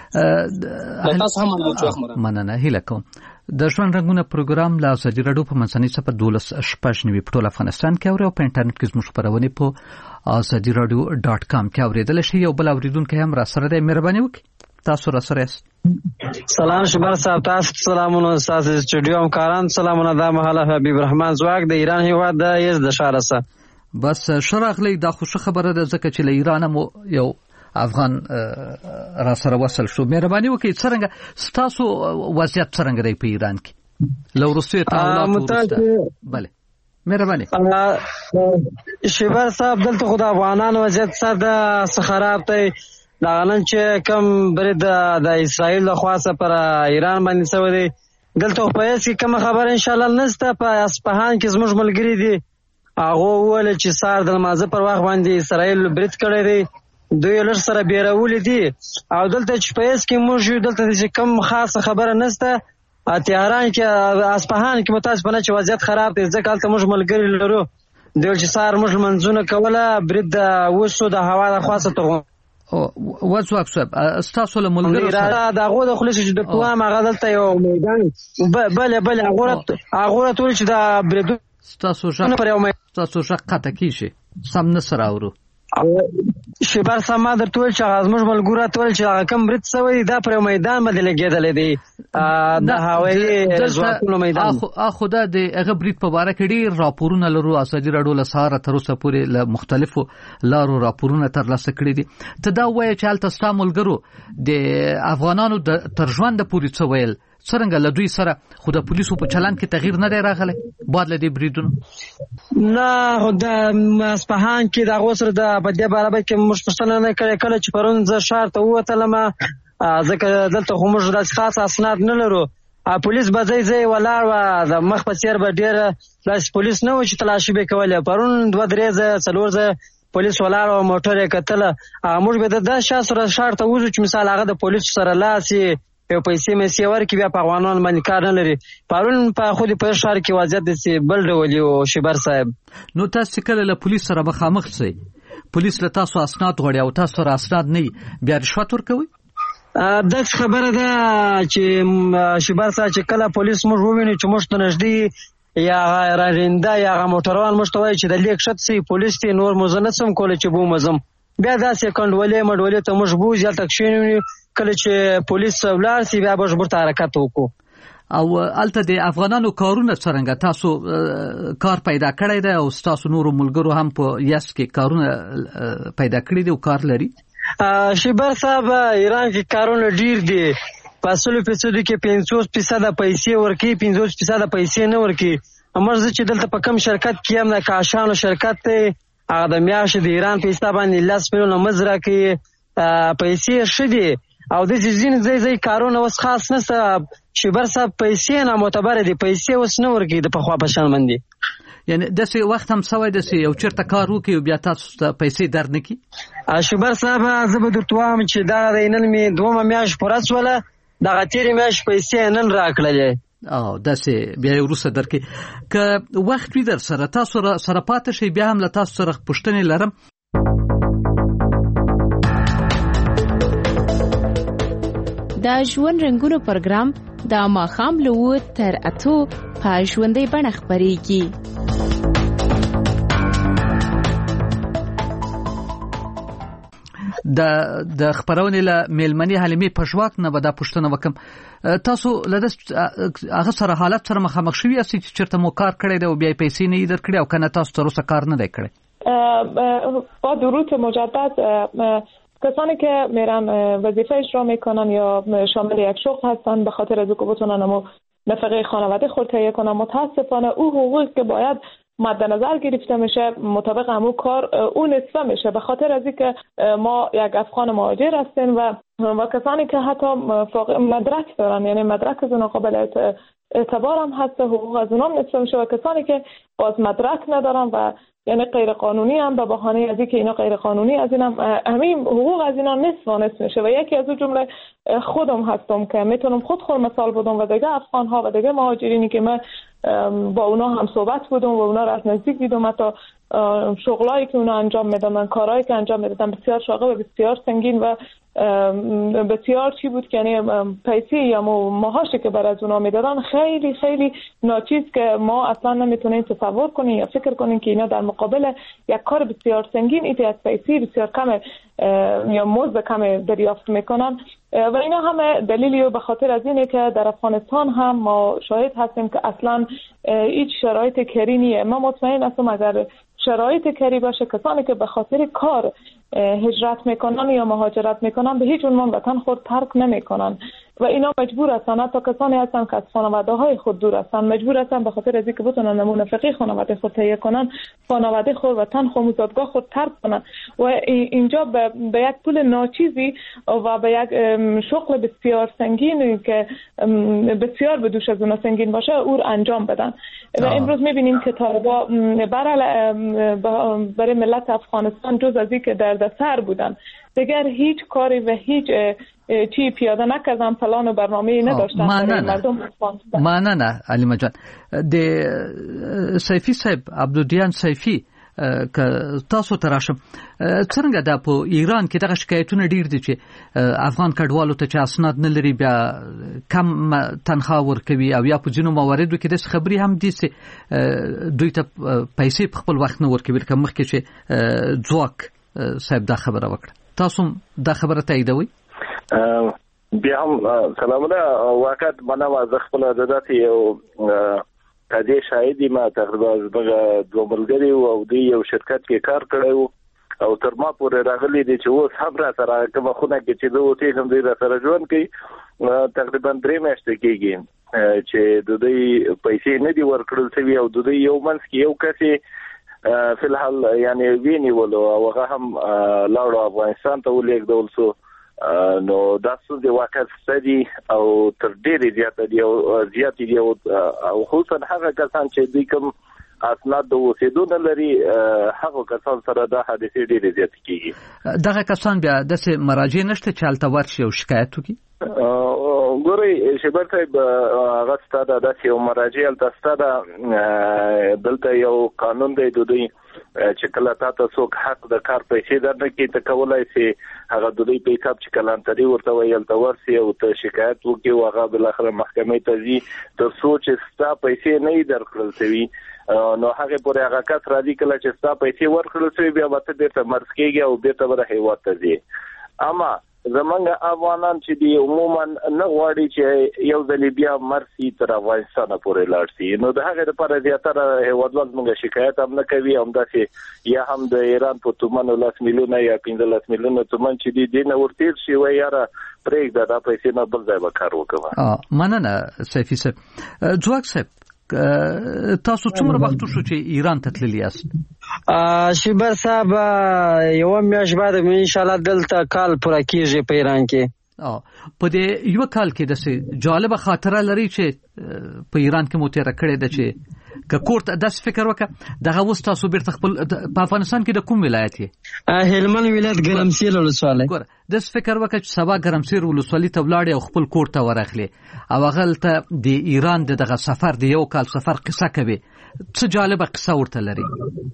تاسو هم مننه هیله کوم د ژوند رنګونه پروګرام له ازادي راډیو په منځنۍ صفحه دولس شپږ نوي په ټول افغانستان کې اوري او په انټرنیټ کې زموږ خپرونې په ازادي راډیو ډاټ کام کې اورېدلی شئ یو بل اورېدونکی هم را سره دی مهرباني وکړئ تاسو را سره است. سلام شبر صاحب، تاسو سلامونه، تاسو استودیو همکاران سلامونه. دا مهاله حبیب الرحمن زواک د ایران هیواد د یزد شارسه. بس شراغلی دا خوشو خبره ده ځکه چې له ایران مو یو افغان را سره وصل شو. مهرباني وکړئ څرنګه ستاسو وضعیت څرنګه دی په ایران کې له وروستیو تعاملاتو وروسته؟ بله مهرباني. شبر صاحب دلته خو د افغانانو وضعیت ساده څه خراب دی. دا نن چې کم برید د اسرائیل له خوا څخه پر ایران باندې شوی دی، دلته په هیڅ کې کوم خبر ان شاء الله نشته. په اصفهان کې زموږ ملګری دي، هغه وویل چې سار د لمانځه پر وخت باندې اسرائیل برید کړی دی، دوی لږ سره بیرولې دي. او دلته چې په هیڅ کې موږ یو دلته چې کوم خاصه خبره نشته. تهران کې اصفهان کې متاسف نه چې وضعیت خراب دی، ځکه هلته موږ ملګری لرو. دوی چې سار موږ منځونه کوله، برید وشو د هوا د خوا څخه. وځواک صاحب ستاسو له ملګرو سره د هغو د خلص چې د کوم هغه دلته یو میدان بله بله هغه هغه ټول چې د برید ستاسو ژغ ستاسو ژغ قطع کیږي، سم نه سره اورو. شبر سما در ټول چې هغه زموږ ملګرو ټول چې هغه کم برید شوی دا پر میدان باندې لګېدلی دی، د هوایي ځواکونو میدان. اخو دا د هغه برید په باره کې ډېر راپورونه لرو. ازادي راډیو له سهاره تر اوسه پورې له مختلفو لارو راپورونه ترلاسه کړي دي. ته دا ووایه چې هلته ستا ملګرو د افغانانو تر ژونده پورې څه ویل؟ څرنګه له دوی سره خو د پولیسو په چلند کې تغییر نه دی راغلی بعد له دې بریدونو؟ نه خو د اصفهان کې د هغو سره د په دې باره کې موږ پوښتنه نه کړې. کله چې پرون زه ښار ته ووتلم، ځکه دلته خو موږ داسې خاص اسناد نه لرو، پولیس به ځای ځای ولاړ وه، د مخ په څېر به ډېره داسې پولیس نه و چې تلاشي به یې کولې. پرون دوه درې ځایه څلور ځایه پولیس ولاړ وه، موټر یې کتله. موږ به د داسې چا سره ښار ته وځو چې مثال هغه د پولیسو سره لاس یې یو پیسې میسې ورکړي، بیا په افغانانو باندې کار نه لري. پرون په خو د په ښار کې وضعیت داسې بل ډول یو شبر صاحب. نو تاسو کله له پولیس سره مخامخ شئ، پولیس له تاسو اسناد غواړي او تاسو سره اسناد نه وي، بیا رشوت ورکوئ؟ داسې خبره ده چې شبر صاحب چې کله پولیس موږ وویني چې موږ ته نږدې یا رارنده یا هغه موټروان موږ ته وایي چې د لیک ښه سي پولیس ته نور موږ نه شم کولی چې بومزم، بیا داسې کنډولې مډولې ته موږ بوځي، هلته کښېنوي. کله چې پولیس ولاړ سي بیا به موږ ته حرکت وکړو. او هلته د افغانانو کارونه څرنګه؟ تاسو کار پیدا کړی دی او ستاسو نورو ملګرو هم په یس کې کارونه پیدا کړي دي او کار لري؟ شبر صاحب ایران کې کارونه ډیر دي، په سلو فیصدو کې پنځوس فیصده پیسې ورکوي، پنځوس فیصده پیسې نه ورکوي. موږ چې دلته په کم شرکت کې هم د کاشانو شرکت دی، هغه د میاشتې د ایران په حساب باندې لس میلیونه مزد راکوي، پیسې ښه دي. او د ځینې ځای ځای کارونه اوس خاص نشته شبر صاحب، پیسې نامعتبره دي، پیسې اوس نه ورکوي د پخوا په شان باندې. یعنی داسې وخت هم سوی داسې یو چېرته کار وکړي او بیا تاسو ته پیسې در نه کړي؟ شبر صاحب زه به درته وایم چې دغه دی نن مې دومه میاشت پوره شوله، دغه تېرې میاشت پیسې نن راکړلې. او داسې بیا یې وروسته درکړي. که وخت وي در سره تاسو سره پاته شئ، بیا هم له تاسو سره پوښتنې لرم. د ژوند رنګونو پروګرام د ماښام له اوه تر اتو په ژوندۍ بڼه خپرېږي. د د خبرونې له میلمنې حلیمې پژواک نه به دا پوښتنه وکم، تاسو له هغه سره حالت سره مخامخ شوي یاست چې چېرته مو کار کړی دی او بیا پیسې نه یې درکړي او که نه تاسو تر اوسه کار نه دی کړی؟ با درود مجدد، کسانی که میرن وظیفه اجرا میکنن یا شامل یک شغل هستن به خاطر از او که بتونن اما نفقه خانواده خود تهیه کنن، متاسفانه او حقوقی که باید مد نظر گرفته میشه مطابق همون کار او نصفه میشه، به خاطر از اینکه ما یک افغان مهاجر هستیم و و کسانی که حتی مدرک دارن، یعنی مدرک از اونها قابل اعتبار هم هست، حقوق از اونها نصفه میشه، و کسانی که باز مدرک ندارن و یعنی غیر قانونی هم به بهانه از اینکه اینا غیر قانونی از اینم همین حقوق از اینا نصف و نصف میشه. و یکی از اون جمله خودم هستم که میتونم خود خود مثال بدم و دیگه افغان ها و دیگه مهاجرینی که من با اونا هم صحبت بودم و اونا را از نزدیک دیدم، حتی شغلایی که اونا انجام میدادن، کارهایی که انجام میدادن بسیار شاغل و بسیار سنگین و بسیار چی بود که یعنی پیسی یا معاشی که بر از اونا میدادن خیلی خیلی ناچیز که ما اصلا نمیتونیم تصور کنیم یا فکر کنیم که اینا در مقابل یک کار بسیار سنگین ایتی از پیسی بسیار کم یا مزد کم دریافت میکنن و اینا همه دلیلی به خاطر از اینه که در افغانستان هم ما شاهد هستیم که اصلا هیچ شرایط کری نیه. ما مطمئن هستم اگر شرایط کری باشه کسانی که به خاطر کار هجرت میکنن یا مهاجرت میکنن به هیچ عنوان وطن خود ترک نمیکنن و اینا مجبور هستن، حتی کسانی هستن که از خانواده های خود دور هستن مجبور هستن به خاطر از اینکه بتونن نمونه فقیه خانواده خود تهیه کنن خانواده خود وطن خود مزادگاه خود ترک کنن و اینجا به, به یک پول ناچیزی و به یک شغل بسیار سنگین که بسیار به دوش از اون سنگین باشه او انجام بدن و امروز میبینیم که طالبا برای ملت افغانستان جز از اینکه دردسر بودن دیگر هیچ کاری و هیچ چی پیاده نکردن، پلان و برنامه‌ای نداشتن برای مردم افغانستان. معنا نه علیمه جان د سیفی صاحب عبدالدیان سیفی که تاسو تراشم څنګه د په ایران کې دغه شکایتونه ډیر دي چې افغان کډوالو ته چې اسناد نه لري بیا کم تنخواه ورکوي او یا په ځینو مواردو کې د خبري هم دي چې دوی ته پیسې په خپل وخت نه ورکوي کوم مخکې چې ځواک صاحب دا خبره وکړه. تاسو دا خبره تاییدوي؟ بیا هم سلامونه واقعا منه از خپل عادت یو کدی شاهدی ما تقریبا دغه دوه ملګری او د یو شرکت کې کار کړو او تر ما پورې راغلي دي چې اوس هم را سره کومه خونه کې چې دوی ته هم د سره ژوند کوي تقریبا درې میاشتې کېږي چې د دوی پیسې نه دی ورکړل شوی او د دوی یو منځ کې یو کسي فی الحال یعنی ویني ولو او هغه هم لاړو افغانستان ته ولېږدول شو نو داسو د واقعیت ستدي او تر ډېرې زیاته دی او زیاتې دی او خصوصا هغه کسان چې دوی کوم اسناد د اوسېدو نه لري هغه کسان سره دا حادثې ډېرې زیاتې کېږي. دغه کسان بیا داسې مراجع نشته چې هلته ورشي او شکایت وکړي؟ ګورئ شبر صاحب هغه ستا داسې یو مراجع هلته ستا ده دلته یو قانون دی د دوی چې کله تاسو څوک حق د کار پیسې درنکې ته کولای شي هغه د دوی په حساب چې کلانتري ورته ویل ته ورسي او ته شکایت وکړي او هغه بل اخر محکمې ته ځي تر څو چې ستا پیسې نه درکړل شوي نو هغه پورې هغه کس راځي کله چې ستا پیسې ورکړل شوي بیا به ته بیرته مرض کېږي او بیرته به هیواد ته ځي. اما زمونږ افغانان چې دی عموما نه غواړي چې یو ځل بیا مرسي تر افغانستان پورې لاړ شي نو د هغه لپاره زیاتره هیوادوال موږ شکایت هم نه کوي هم داسې یا هم د ایران په تومنو لاس میلیونه یا پنځلس میلیونه تومن چې دی دینه ورتیر شي و یاره پرېږده دا پیسې نه بل ځای به کار وکړه. مننه سیفي صاحب. ځواک صاحب تاسو څومره وخت شو چې ایران ته تللی یاست؟ شیبر صاحب یو میاشت بعد ان شاء الله دلته کال پوره کیږي په ایران کې. په دې یو کال کې د جالب خاطره لري چې په ایران کې مو تیر کړی د چې که کوړه داس فکر وکړه دغه اوس تاسو بیرته خپل په افغانستان کې د کوم ولایت یې؟ هلمند ولایت ګرمسیر ولسوالۍ. ګوره داس فکر وکړه چې سبا ګرمسیر ولسوالۍ ته ولاړې او خپل کور ته ورغلی او هغه ته د ایران دغه سفر د یو کال سفر قصه کوي څه جالبه قصه ورته لري؟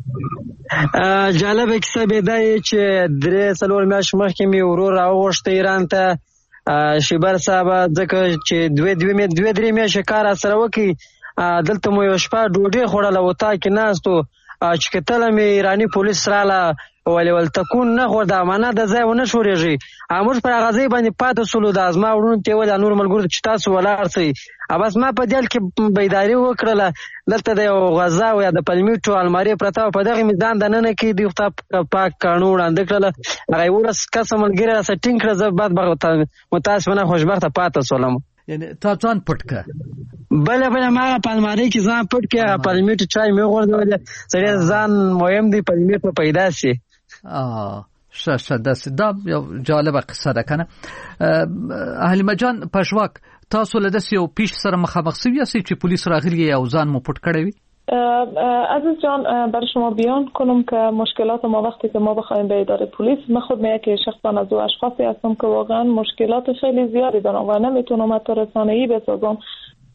جالبه قصه به دا چې درې څلور میاشتې مخکې مې ورور راوغوښته ایران ته شیبر صاحب ځکه چې دوه دوه دوه درې میاشتې کار سره وکړي دلته مو یو شپه ډوډۍ خوړله وتا کې ناستو چې کتله مې ایراني پولیس راله ولې ول تکون نه خور د امانه د ځای ونه شورېږي موږ پر هغه ځای باندې پاتې سولو د ازما وړونو ته ویل نور ملګرو چې تاسو ولاړ شئ بس ما په دل کې بیداري وکړله دلته د یو غذا او یا د پلمیټو الماري پرته په دغه میدان د ننه کې دی خو پاک کانو وړاندې کړله هغه ورس کسه ملګری را سټینګ کړه زه بعد به متاسفانه خوشبخته پاتې سولم. یعنی تا ځان پټ کړه؟ بله بله ما هغه په المارۍ کې ځان پټ کړه هغه پلمیټو چای مې وغورځولې سړی ځان مهم دی پلمیټ به پیدا شي. ښه ښه داسې دا یو جالبه قصه ده که نه؟ حلیمه جان پژواک تاسو له داسې یو پیش سره مخامخ شوي یاستئ چې پولیس راغلي او ځان مو پټ کړی وي؟ عزیز جان برای شما بیان کنم که مشکلات ما وقتی که ما بخوایم به اداره پلیس من خود من یک شخصا از او اشخاصی هستم که واقعا مشکلات خیلی زیادی دارم و نمیتونم حتی رسانه‌ای بسازم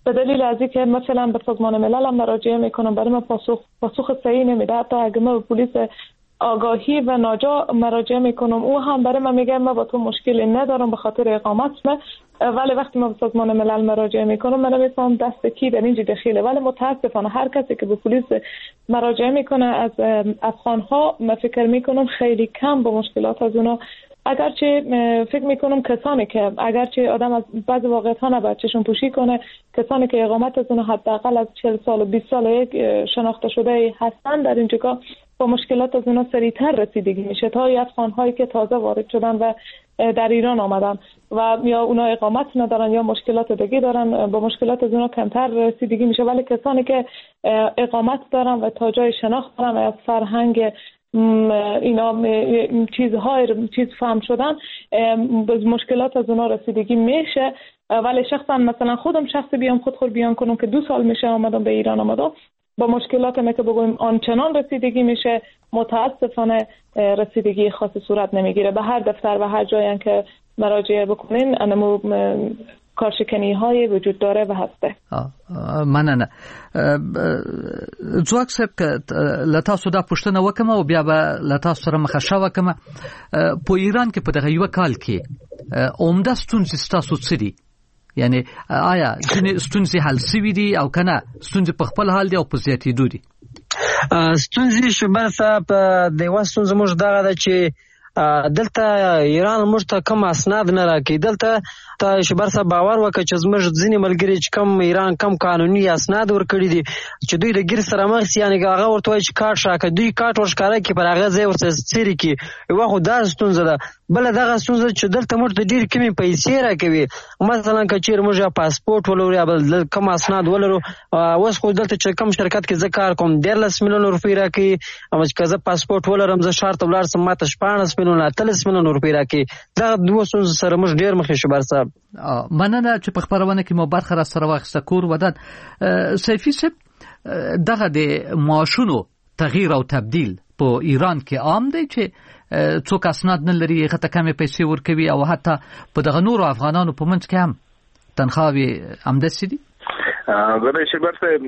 به دلیل از اینکه مثلا به سازمان ملل هم مراجعه میکنم، برای من پاسخ پاسخ صحیح نمیده. حتی اگه من به پلیس آگاهی و ناجا مراجعه میکنم، او هم برای من میگه من با تو مشکلی ندارم به خاطر اقامت من، ولی وقتی من به سازمان ملل مراجعه میکنم من نمیفهم دست کی در اینجا دخیله. ولی متاسفانه هر کسی که به پلیس مراجعه میکنه از افغانها، من فکر میکنم خیلی کم با مشکلات از اونا، اگرچه فکر میکنم کسانی که اگرچه آدم از بعض واقعیت ها نباید چشم پوشی کنه، کسانی که اقامت از اونها حداقل از چهل سال و بیست سال یک شناخته شده هستن، در این جگاه با مشکلات از اونها سریعتر رسیدگی میشه تا افغان هایی که تازه وارد شدن و در ایران آمدن و یا اونا اقامت ندارن یا مشکلات دیگه دارن، با مشکلات از اونها کمتر رسیدگی میشه. ولی کسانی که اقامت دارن و تا جای شناخت دارن و از فرهنگ اینا چیزهای چیز فهم شدن، به مشکلات از اونا رسیدگی میشه. ولی شخصا مثلا خودم شخصی بیام خود خود بیان کنم که دو سال میشه آمدم به ایران آمدم، با مشکلات ما که بگویم آنچنان رسیدگی میشه، متاسفانه رسیدگی خاصی صورت نمیگیره. به هر دفتر و هر جایی که مراجعه بکنین انمو کارشکنی های وجود داره و هسته. مننه. ځواک صاحب که له تاسو دا پوښتنه وکړم او بیا به له تاسو سره مخه وکړم، په ایران کې په دغه یو کال کې عمده ستونزې ستاسو څه دي؟ یعنی آیا ځینې ستونزې حل سوي دي او که نه ستونزې په خپل حال دي او په زیاتېدو دي؟ ستونزې شوبر صاحب د یوه ستونزه موږ دغه ده چې دلته ایران موږ ته کم اسناد نه راکوي. دلته ته شوبر صاحب باور وکړه چې زموږ ځینې ملګري چې کم ایران کم قانوني اسناد ورکړي دي چې دوی د ګیر سره مخ سي، یعنې هغه ورته وایي چې کارت راکړه، دوی کارت ورښکاره کړي پر هغه ځای ورته څیرې کړي. یوه خو دا ستونزه ده. بله دغه ستونزه چې دلته موږ ته ډېرې کمې پیسې راکوي. مثلا که چېرې موږ یا پاسپورټ ولرو یا بل کم اسناد ولرو، اوس خو دلته چې کم شرکت کې زه کار کوم دیارلس میلیونه روپۍ راکوي، او چې که زه پاسپورټ ولرم زه ښار ته ولاړ شم ماته شپاړس میلیونه اتلس میلیونه روپۍ راکوي. دغه دوه ستونزو سره موږ ډېر مخ یو شوبر صاحب. مننه چې په خپرونه کې مو برخه را سره واخیسته. کور ودان سیفي صاحب، دغه د معاشونو تغییر او تبدیل په ایران کې عام دی چې څوک اسناد نه لري هغه ته کمې پیسې ورکوي او حتی په دغه نورو افغانانو په منځ کې هم تنخواوې همداسې دي؟ زه شبر صاحب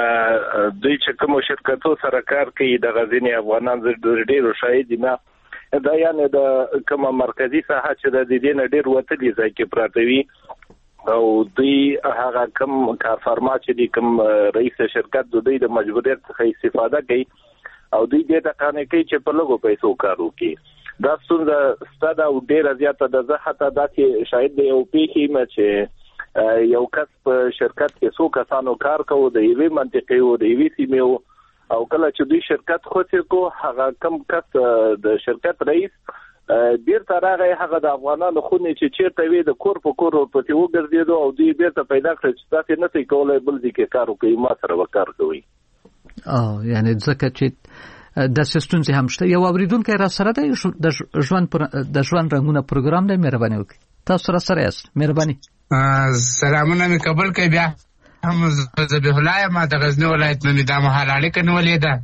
دوی چې کومو شرکتو سره کار کوي دغه ځینې افغانان ډېرو شاهد دي نه، دا یعنې د کومه مرکزي ساحه چې د دې نه ډېر وتلي ځای کې پراته وي او دوی هغه کوم کارفرما چې دي کوم رئیس شرکت د دوی د مجبوریت څخه استفاده کوي او دوی دې د قانې کوي چې په لږو پیسو کار وکړي. دا ستونزه ستا ده او ډېره زیاته ده. زه حتی داسې شاهد د یو پیښې یم چې یو کس په شرکت کې څو کسانو کار کوو د یوې منطقې و د یوې سیمې و او کله چې دوی شرکت خوڅې کو هغه کم کس د شرکت رئیس بیرته راغی، هغه د افغانانو خونې چې چیرته وي د کور په کور ورپسې وګرځېدو او دوی بیرته پیدا کړل چې تاسې نه شئ کولی بل ځای کې کار وکړئ، ما سره به کار کوئ. او یعنی ځکه چې داسې ستونزې هم شته. یو اورېدونکی را سره دی د ژوند د ژوند رنګونه پروګرام دی، مهرباني وکړئ. تاسو را سره یاست، مهرباني. سلامونه مې قبول کړئ. بیا هم ذبیح الله یم د غزني ولایت نه مې دا مهال اړیکه نیولې ده.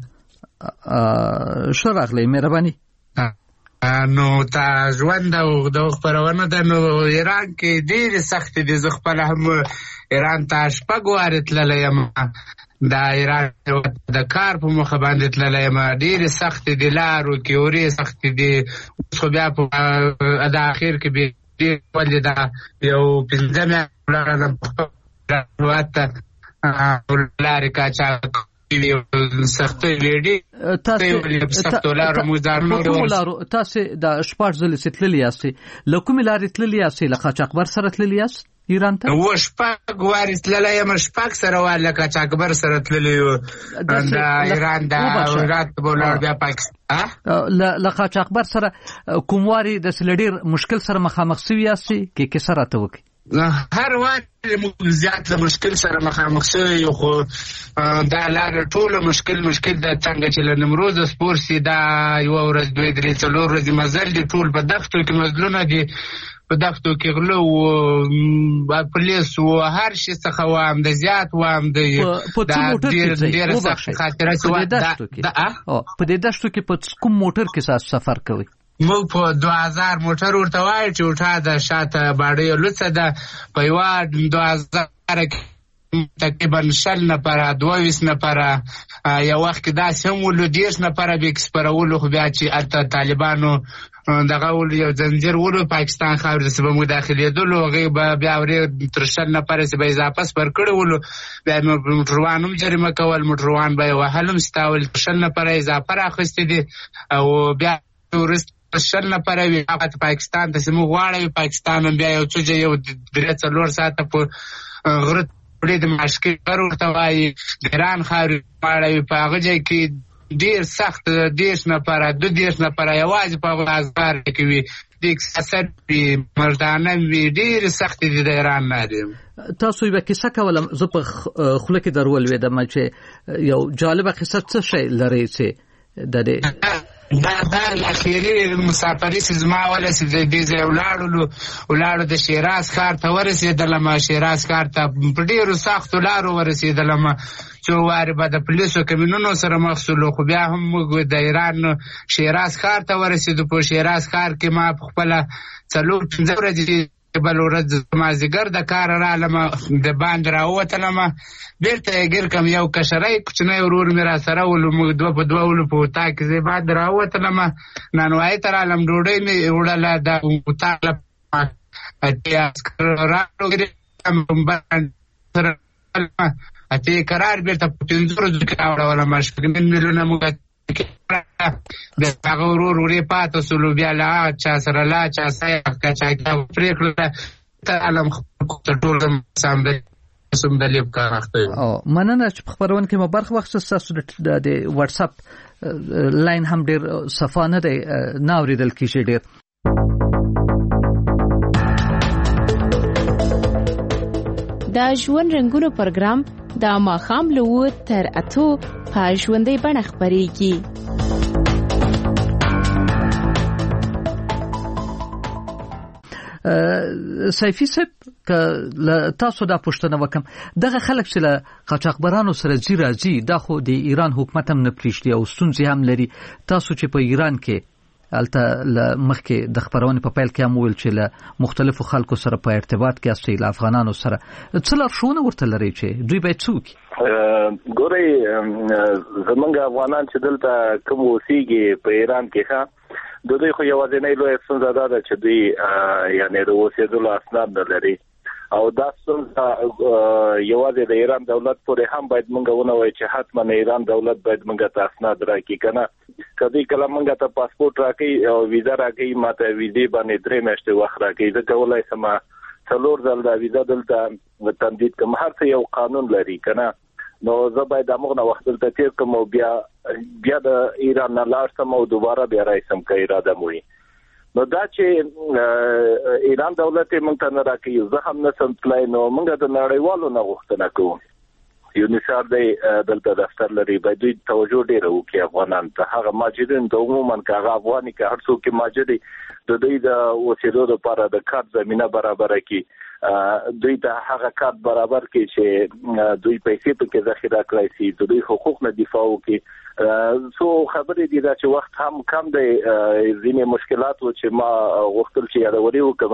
ښه راغلی، مهرباني. نو تا ژوند او د خپرونه ده نو ایران کې ډېرې سختې دي. زه خپله هم ایران ته شپږ وارې تللی یم، د ایران د کار په موخه باندې تللی یم. ډېرې سختې دي، لارو کې اورې سختې دي. اوس خو بیا په د اخر کې بیا ډېر ولې ده یو پنځه میاشتې ولاړم هېواد ته لارې قاچاق سختۍ ویډي سختو لارو موږ دا نور تاسې د شپږ ځلې چې تللي یاستئ، له کومې لارې تللي یاستئ؟ له قاچاقبر سره تللي یاست ایران ته؟ و شپږ وارې تللی یم، شپږ سره وار له قاچاقبر سره تللی یو. د ایران د هرات به ولاړ بیا پاکستان. له قاچاقبر سره کوم وارې داسې له ډېر مشکل سره مخامخ سوي یاستئ که کیسه راته وکړئ؟ هر وار زیات له مشکل سره مخامخ شوی یو، خو دا لاره ټوله مشکل مشکل ده. څنګه چې له نیمروزه سپور سي دا یوه ورځ دوی درې څلور ورځې مزل دي، ټول په دښتو کې مزلونه دي، په دښتو کې غله و پولیس و هر شي څخه وام د زیات وام د ډېره سخته خاطره په دې دښتو کې په کوم موټر کې تاسو سفر کوئ؟ موږ په دوه هزار موټر ورته وایو چې وټا د شاته باډۍ لوڅه ده، په یوه دوه هزاره کې تقریبا شل نفره دوه نفره یو وخت کې داسې هم ولو دېرش نفره به سپرولو، خو بیا چې هلته طالبانو دغه ول یو زنجیر ولو پاکستان خاورې څخه به مداخلېدلو، هغوی به بیا ورې تر شل نفره چې به اضافه سپر کړي ولو، بیا موټروان هم جریمه کول، موټروان به یې وهل هم ستاول، شل نفره اضافه راخیستې دي او بیا وروسته شل نفره وي هغه پاکستان ته چې موږ غواړو پاکستان هم بیا یو څه یو درې څلور ساعته په غره پرې د مشکل غر ورته وایي د ایران خاورې غواړوي، په هغه ځای کې ډېر سخت دېرش نفره دو دېرش نفره یوازې په هغه ازغار کې وي، د اقتصاد وي مردانه وي، ډېرې سختې دي د ایران نه دي. تاسو یوه کیسه کولم، زه په خوله کې در ولوېدم چې یو جالبه کیسه څه شی لرئ چې د دې دا دا اخیری مسافري چې زما ورسېدې دې ځای ولاړو ولاړو د شیراز ښار ته ورسېدلم، شیراز ښار ته په ډېرو سختو لارو ورسېدلم، څو وارې به د پولیسو کمینونو سره مخ شولو، خو بیا هم موږ د ایران شیراز ښار ته ورسېدو. په شیراز ښار کې ما په خپله څلور پنځه ورځې بل ورځ مازدیګر د کاره رالم، د باندې راووتلم، بېرته یې ګیر کړم، یو کشری کوچنی ورور مې را سره ولو، موږ دوه په دوه ولو په اطاق کې، زه باندې راووتلم، نانوایي ته رالم، ډوډۍ مې وړله، د اطاق لپاره اتې عسکر راغلل سره اتې قرار بېرته په پنځو ورځو کې راوړولم، شپږ نیم میلیونه موږ د هغه ورور ورې پاته سولو، بیا له هغه چا سره لا چا سایه قاچاقي پرېکړه ته علم ته ټول سمدلي سمدلي کار اخته او مننه چې په خبرونه کې مو برخه واخیسته. ستاسو د واتس اپ لاین هم ډېر صفا نه دی، نه اورېدل کېږي ډېر. دا ژوند رنګونو پروګرام د ماښام له اوه تر اتو په ژوندۍ بڼه خپرېږي. سیفي صاحب که تاسو دا پوښتنه وکم، دغه خلک چې له قاچاقبرانو سره ځي راځي دا خو د ایران حکومت هم نه پرېږدي او ستونزې هم لري. تاسو چې په ایران کې هلته له مخکې د خپرونې په پیل کې هم وویل چې له مختلفو خلکو سره په ارتباط کې یاستئ، له افغانانو سره څه لارښوونه ورته لرئ چې دوی باید څه وکړي؟ ګورئ زمونږ افغانان چې دلته کوم اوسېږي په ایران کې ښه د دوی خو یوازینۍ لویه ستونزه دا ده چې دوی یعنې د اوسېدلو اسناد نه لري او دا ستونزه یوازې د ایران دولت پورې هم باید مونږ ونه وایو چې حتما ایران دولت باید مونږ ته اسناد راکړي که نه که دوی کله مونږ ته پاسپورټ راکړي او ویزه راکړي ما ته ویزې باندې درې میاشتې وخت راکړي زه کولی شم څلور ځل دا ویزه دلته تمدید کړم. هر څه یو قانون لري که نه، نو زه باید همغه وخت دلته تیر کړم او بیا بیا د ایران نه لاړ شم او دوباره بیا راشم که اراده مو وي. نو دا چې ایران دولت یې موږ ته نه راکوي، زه هم نشم تللی، نو موږ د نړیوالو نه غوښتنه کوو. یونیسار دی دلته دفتر لري، باید دوی توجه ډېره وکړي افغانان ته. هغه ماجرین ته عموما که هغه افغاني که هر څوک ماجر دی د دوی د اوسېدو لپاره د کار زمینه برابره کړي، دوی ته هغه کار برابر کړي چې دوی پیسې پکې ذخیره کړی شي، د دوی حقوق نه دفاع وکړي. څو خبرې دي دا چې وخت هم کم دی، ځینې مشکلات و چې ما غوښتل چې یادوري وکړم.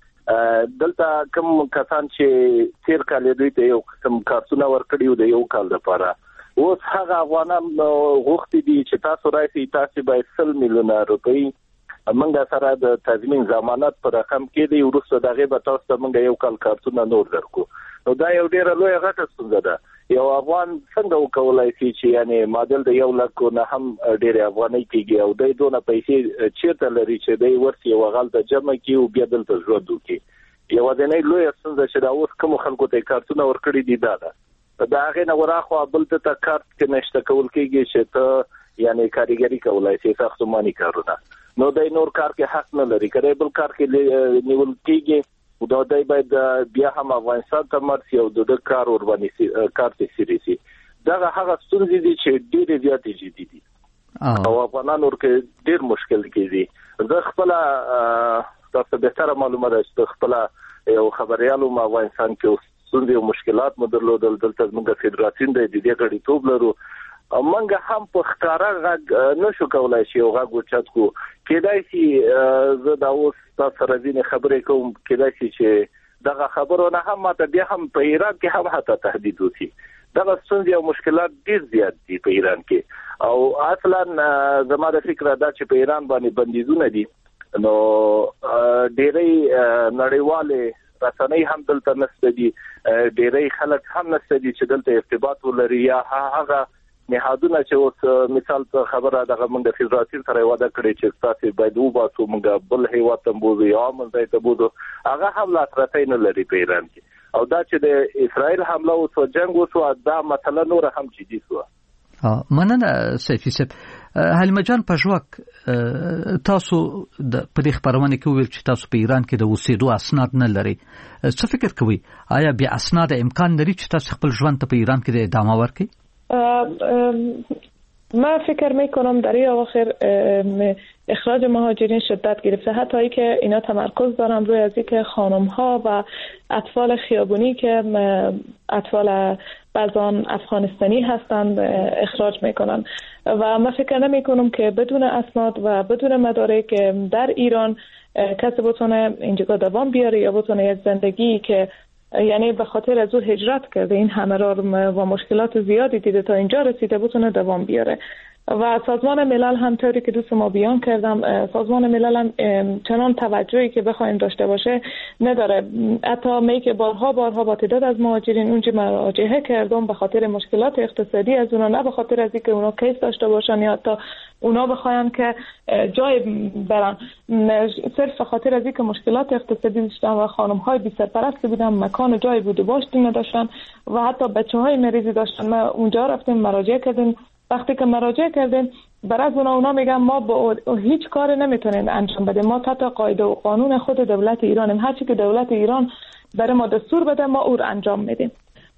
دلته کوم کسان چې تیر کال دوی ته یو قسم کارتونه ورکړي وو د یو کال لپاره، اوس هغه افغانان غوښتي دي چې تاسو راشئ، تاسو باید سل میلیونه روپۍ موږ سره د تضمین ضمانت پر رقم کې دی، وروسته دغه به تاسو ته موږ یو کال کارتونه نور درکو. نو دا یو ډیره لویه غټه ستونزه ده. یو افغان څنګه وکولای شي چې یعنی معادل د یو لک نه هم ډیره افغانۍ کېږي او دوی دونه پیسې چیرته لري چې دوی ورسي یو غلطه جمع کړي او بیا دلته ژوند وکړي. یوازینۍ لویه ستونزه چې دا اوس کوم خلکو ته کارتونه ورکړي دي دا ده. دا هغې نه وراخوا بل ته ته کارت کې نشته کول کېږي چې ته یعنی کاریګري کولای شي، ساختماني کارونه. نو دی نور کار کې حق نه لري، که دی بل کار کې نیول کېږي دا دی باید بیا هم افغانستان ته مرسي او د ده کار ورباندې کار ته سیري شي. دغه هغه ستونزې دي چې ډېرې زیاتې جدي دي او افغانان ورکې ډېر مشکل کېږي. زه خپله تاسو بهتره معلومه ده چې خپله یو خبریال وم افغانستان کې ستونزې او مشکلات مو درلودل. دلته زموږ فدراسیون دی، د دې غړیتوب لرو. موږ هم په ښکاره غږ نشو کولی چې یو غږ اوچت کړو. کېدای شي زه دا اوس تاسو سره ځینې خبرې کوم، کېدای شي چې دغه خبرونه هم ماته بیا هم په ایران کې هم حتی تهدید وکړي. دغه ستونزې او مشکلات ډیر زیات دي په ایران کې، او اصلا زما د فکر دا چې په ایران باندې بندیزونه دي، نو ډیری نړیواله رسنۍ هم دلته نشته دي، ډیری خلک هم نشته دي چې دلته ارتباط ولري، یا هغه نهادونه چې اوس مثال په خبره دغه موږ فدراسي سره وعده کړی چې تاسو باید وباسو موږ بل هیواد ته بوزو یا موږ ته بوزو، هغه هم لاسرسي نه لري په ایران کې. او دا چې د اسرائیل حمله او څو جنگ وسو دا مثلا نور هم جدي شو. اه مننه سیفی صاحب. حلیمه جان پژواک، تاسو د پدې خبرونه کې ویل چې تاسو په ایران کې د اوسېدو اسناد نه لري، څه فکر کوئ آیا بیا اسناد امکان لري چې تاسو خپل ژوند ته په ایران کې د ادامه ورکړئ؟ من فکر میکنم در این اواخر اخراج مهاجرین شدت گرفته، حتی ای که اینا تمرکز دارن روی از اینکه خانم ها و اطفال خیابونی که اطفال بعضان افغانستانی هستند اخراج میکنن و من فکر نمی کنم که بدون اسناد و بدون مدارک در ایران کسی بتونه اینجا دوام بیاره یا بتونه یک زندگی که یعنی به خاطر از او هجرت کرده این همه را و مشکلات زیادی دیده تا اینجا رسیده بتونه دوام بیاره. و سازمان ملل هم طوری که دوست ما بیان کردم، سازمان ملل هم چنان توجهی که بخوایم داشته باشه نداره. حتی می که بارها بارها با تعداد از مهاجرین اونجا مراجعه کردم به خاطر مشکلات اقتصادی از اونا، نه به خاطر از اینکه اونا کیس داشته باشن یا حتی اونا بخواین که جای برن، صرف به خاطر از اینکه مشکلات اقتصادی داشتن و خانم های بی سرپرست بودن، مکان جای بود و باشتی نداشتن و حتی بچه های مریضی داشتن. ما اونجا رفتیم مراجعه کردیم، وقتی که مراجعه کردیم برای از اونا اونا میگن ما با هیچ کار نمیتونیم انجام بدیم، ما تحت قاعده و قانون خود دولت ایرانیم، هرچی که دولت ایران برای ما دستور بده ما او رو انجام میدیم.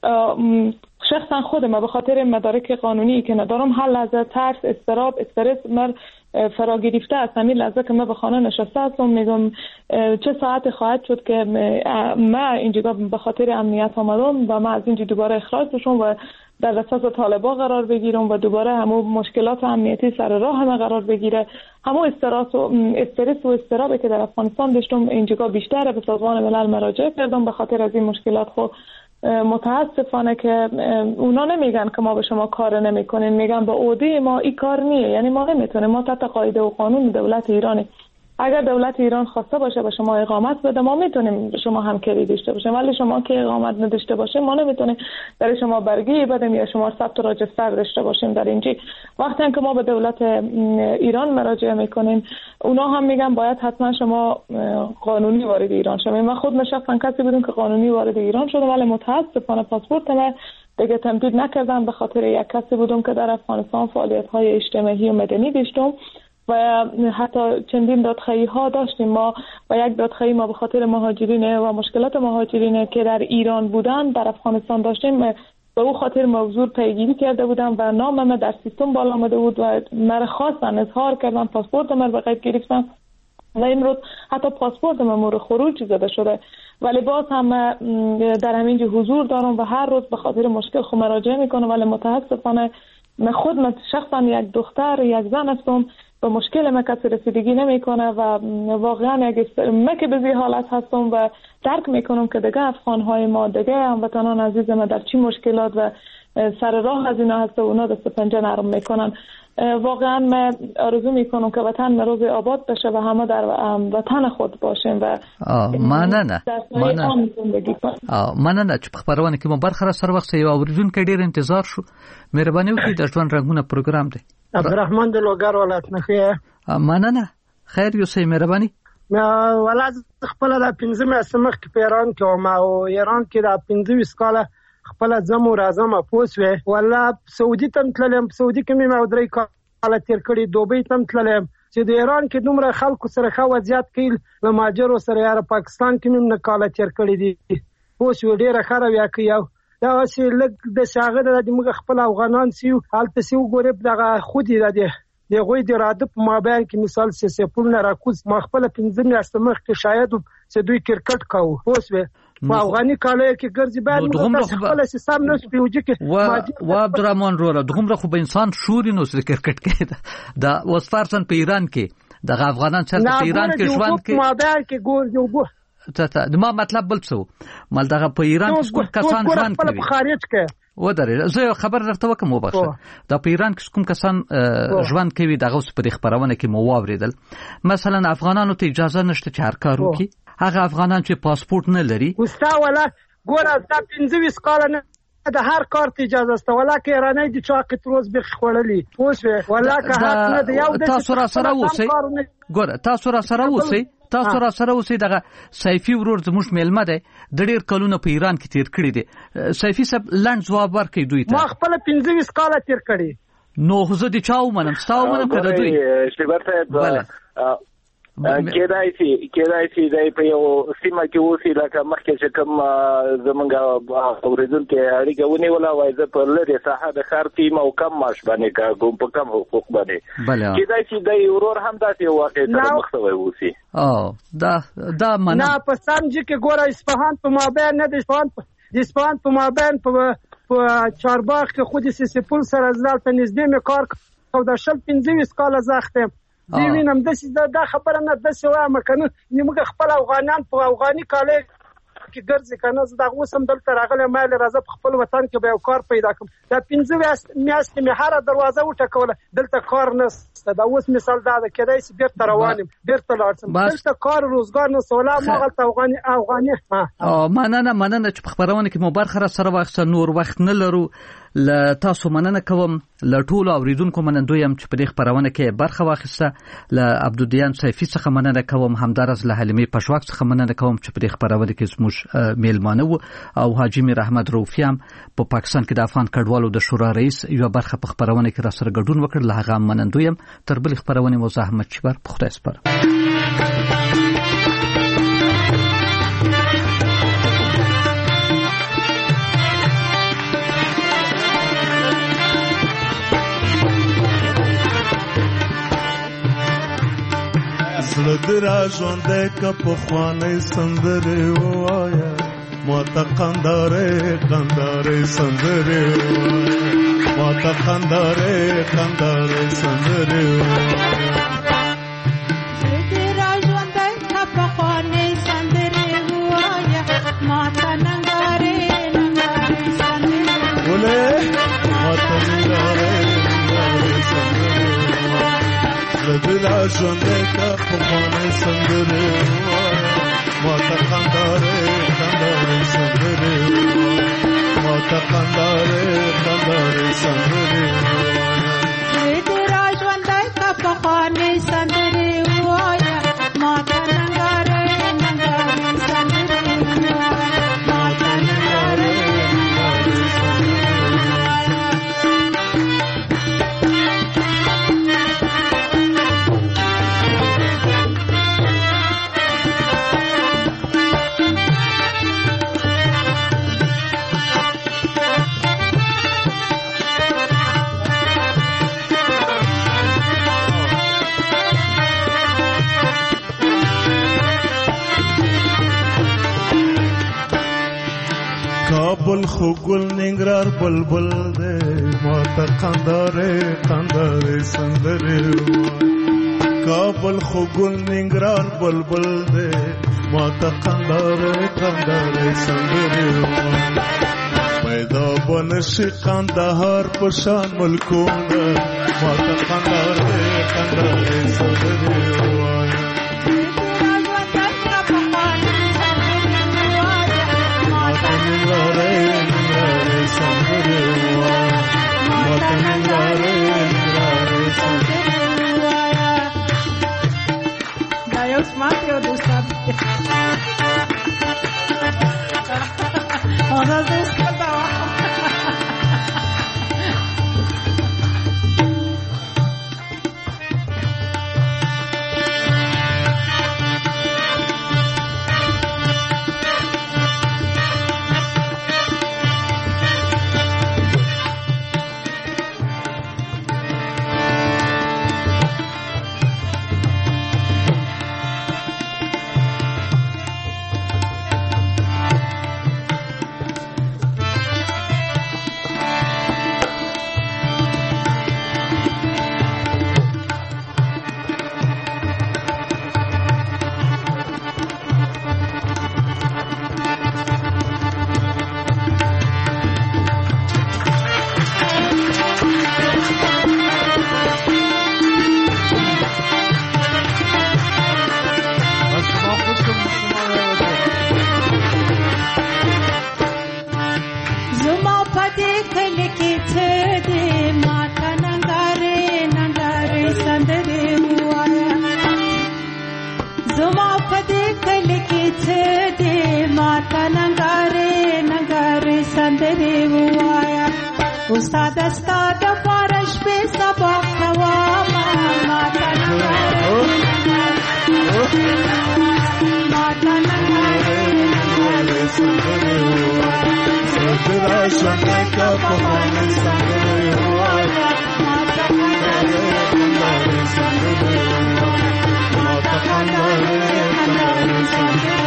شخصا خود ما به خاطر مدارک قانونی که ندارم هر لحظه ترس، استراب، استرس مر فرا گرفته است. همین لحظه که من به خانه نشسته هستم میگم چه ساعت خواهد شد که من اینجا به خاطر امنیت آمدم و من از اینجا دوباره اخراج بشم و در دسترس طالبان قرار بگیرم و دوباره همون مشکلات امنیتی سر راه همه قرار بگیره. همون استرس و استرس و استرابی که در افغانستان داشتم اینجا بیشتره. به سازمان ملل مراجعه کردم به خاطر از این مشکلات. خب متاسفانه که اونا نمیگن که ما به شما کار نمیکنیم، میگن به عهده ما این کار نیه، یعنی ما نمیتونیم، ما تحت قاعده و قانون دولت ایرانی. اگر دولت ایران خواسته باشه به شما اقامت بده ما میتونیم به شما همکاری داشته باشیم، ولی شما که اقامت نداشته باشه ما نمیتونیم در شما برگی بدیم یا شما ثبت و راجستر داشته باشیم در اینجا. وقتی که ما به دولت ایران مراجعه میکنیم اونا هم میگن باید حتما شما قانونی وارد ایران شوید. من خود نشستم کسی بودم که قانونی وارد ایران شدم ولی متاسفانه پاسپورت من دیگه تمدید نکردم به خاطر یک کسی بودم که در افغانستان فعالیت های اجتماعی و مدنی داشتم و حتی چندین دادخواهی ها داشتیم ما و یک دادخواهی ما به خاطر مهاجرین و مشکلات مهاجرین که در ایران بودن در افغانستان داشتیم به او خاطر موضوع پیگیری کرده بودم و نام من در سیستم بالا آمده بود و مرا خواستن اظهار کردن، پاسپورت من به قید گرفتن و امروز حتی پاسپورت من مورد خروج زده شده، ولی باز هم در همینجا حضور دارم و هر روز به خاطر مشکل خود مراجعه میکنم. ولی متاسفانه من خود من شخصا یک دختر یک زن هستم و مشکل ما کسی رسیدگی نمیکنه و واقعا یک من که به حالت هستم و درک میکنم که دیگه افغانهای ما دیگه هموطنان عزیز ما در چی مشکلات و سر راه از اینا هست و اونا دست پنجه نرم میکنن. واقعا من آرزو میکنم که وطن روز آباد بشه و همه در وطن خود باشیم و مننه مننه مننه چې په خبرونه کې مو برخه سره وخت یو اوریدونکو ډیر انتظار شو. مهرباني وکړئ د ژوند رنگونه پروګرام دی. عبدالرحمن د لوګر ولایت نه خیر. مننه خیر یو سي مهرباني. ولایت خپل د پنځه میاشتې مخکې په ایران کې وم او ایران کې د پنځه ویشت کاله خپل ځم او راځم پوسوي ولا سعودي تم تلم سعودي کې مې درې کاله تیر کړی، دوبۍ تم تلم چې د ایران کې دومره خلکو سره ښه وضعیت کیل له ماجرو سره یاره پاکستان کې مې نه کاله تیر کړی دي پوسوي ډیره خراب یا کیو دا چې لګ د شاغه د موږ خپل افغانان سیو حالت سیو ګورب دغه خودي د دی غوی د راده په مابین کې مثال سه پول نه راکوز ما خپل پنځه میاشتې مخکې شاید چې دوی کرکټ کاوه پوسوي په افغاني کالو کې ګرځي باید خپل سیستم نه سپیوږي کې و عبدالرحمن روره دغه خو به انسان شوري نو سره کرکټ کې دا وسفارسن په ایران کې د افغانان چې په ایران کې ژوند کې مابین کې ګور یو بو ته د ما مطلب بل څه مال دغه په ایران کې کوم کسان ژوند کوي په خارج کې و درې زه خبر درته وکم وبخښه دا په ایران کې کوم کسان ژوند کوي دغه اوس په خبرونه کې مو واوریدل مثلا افغانانو ته اجازه نشته چې هر کار وکړي هغه افغانان چې پاسپورت نه لري وستا ولا ګوره دا پنځه ویشت کاله نه د هر کار ته اجازه سته ولا کې ایرانی د چاقت روز بخ خړلې پوښ ولا که حق نه دی یو د تاسو را سره اوسئ ګوره تاسو را سره اوسئ تاسو را سره اوسئ دغه سیفي ورور زموږ میلمه دی د ډېر کلونه په ایران کې تیر کړی دی سیفي صاحب لنډ ځواب ورکړئ دوی ته ما خپل پنځه ویشت کاله تیر کړی نو زه د چا ومنم ستا ومنم که د دوی شیبر صاحب کېدای شي کېدای شي دی په یو سیمه کې اوسي لکه مخکې چې کوم زمونږ اورېدونکي اړیکه ونیوله وایي زه په لرې ساحه د ښار کې یم او کم معاش باندې کار کوم په کم حقوق باندې کېدای شي دی ورور هم داسې یو واقع سره مخ شوی اوسي دا دا منم نه په سمجي کې ګوره اصفهان په مابین نه د اصفهان د اصفهان په مابین په چارباغ کې خو د سیسیپول سره زلال ته نږدې مې کار او د شل پنځه ویشت کاله زه یم دی وینم داسې دا خبره نه داسې وایم که نه موږ خپل افغانان په افغاني کالۍ کې ګرځي که نه زه دغه اوس هم دلته راغلی ما ویلې راځه په خپل وطن کې به یو کار پیدا کړم دا پنځه میاشتې مې هره دروازه وټکوله دلته کار نشته دا اوس مثال دا ده کېدای شي بېرته روان یم بېرته لاړ شم دلته کار روزګار نشته ولا هماغلته افغاني افغاني مننه مننه چې په خپرونه کې مو برخه را سره واخیسته نور وخت نه لرو له تاسو مننه کوم له ټولو اوریدونکو منندوی یم چې په دې خپرونه کې برخه واخیسته له عبدالدیان سیفي څخه مننه کوم همدارس له حلیمې پښواک څخه مننه کوم چې په دې خپرونه کې زموږ میلمانه وو او حاجی میر احمد روفي هم په پاکستان کې د افغان کډوالو د شورا رئیس یو برخه په خپرونه کې را سره ګډون وکړ له هغه منندوی یم تر بلې خپرونې مو زحمت چبر په خدای سپارم زړه دې را ژوندی که پخوانۍ سندرې ووایه ماته قندارې قندارې سندرې ووایه ماته قندارې قندارې سندرې ووایه زړه دې را ژوندی که پخوانۍ سندرې ووایه ماته نندارې نندارې سندرې ولې ماته نندارې نندارې سندرې زړه ژوندی که پخوانۍ سندرې ووایه ماته قندارې قندارې سندرې ووایه ماته قندارې قندارې سندرې ووایه زړه دې را ژوندی که پخوانۍ سندرې ووایه ماته نندارې نندارې سندرې ووایه ماته نندارې نندارې سندرې کابل خو ګل ننګرهار بلبل دی ماته قندارې قندارې سندرې ووایه کابل خو ګل ننګرهار بلبل دی ماته قندارې قندارې سندرې ووایه پیدا به نشي قندهار په شان ملکونه ماته قندارې قندارې سندرې ووایه دا یو سمات یو دوستان ona دوست دا پدې کلی کې څه دې ماته ننګارې ننګارې سندرې وایا زما پدې کلی کې څه دې ماته ننګارې ننګارې سندرې وایا استاد استاد پارش په سبا کوا ماته ننګارې ماته ننګارې ننګارې سندرې وایا سندرا شنه کا پخوانی سندرې وایا ماته ننګارې سندرې وایا ماته ننګارې سندرې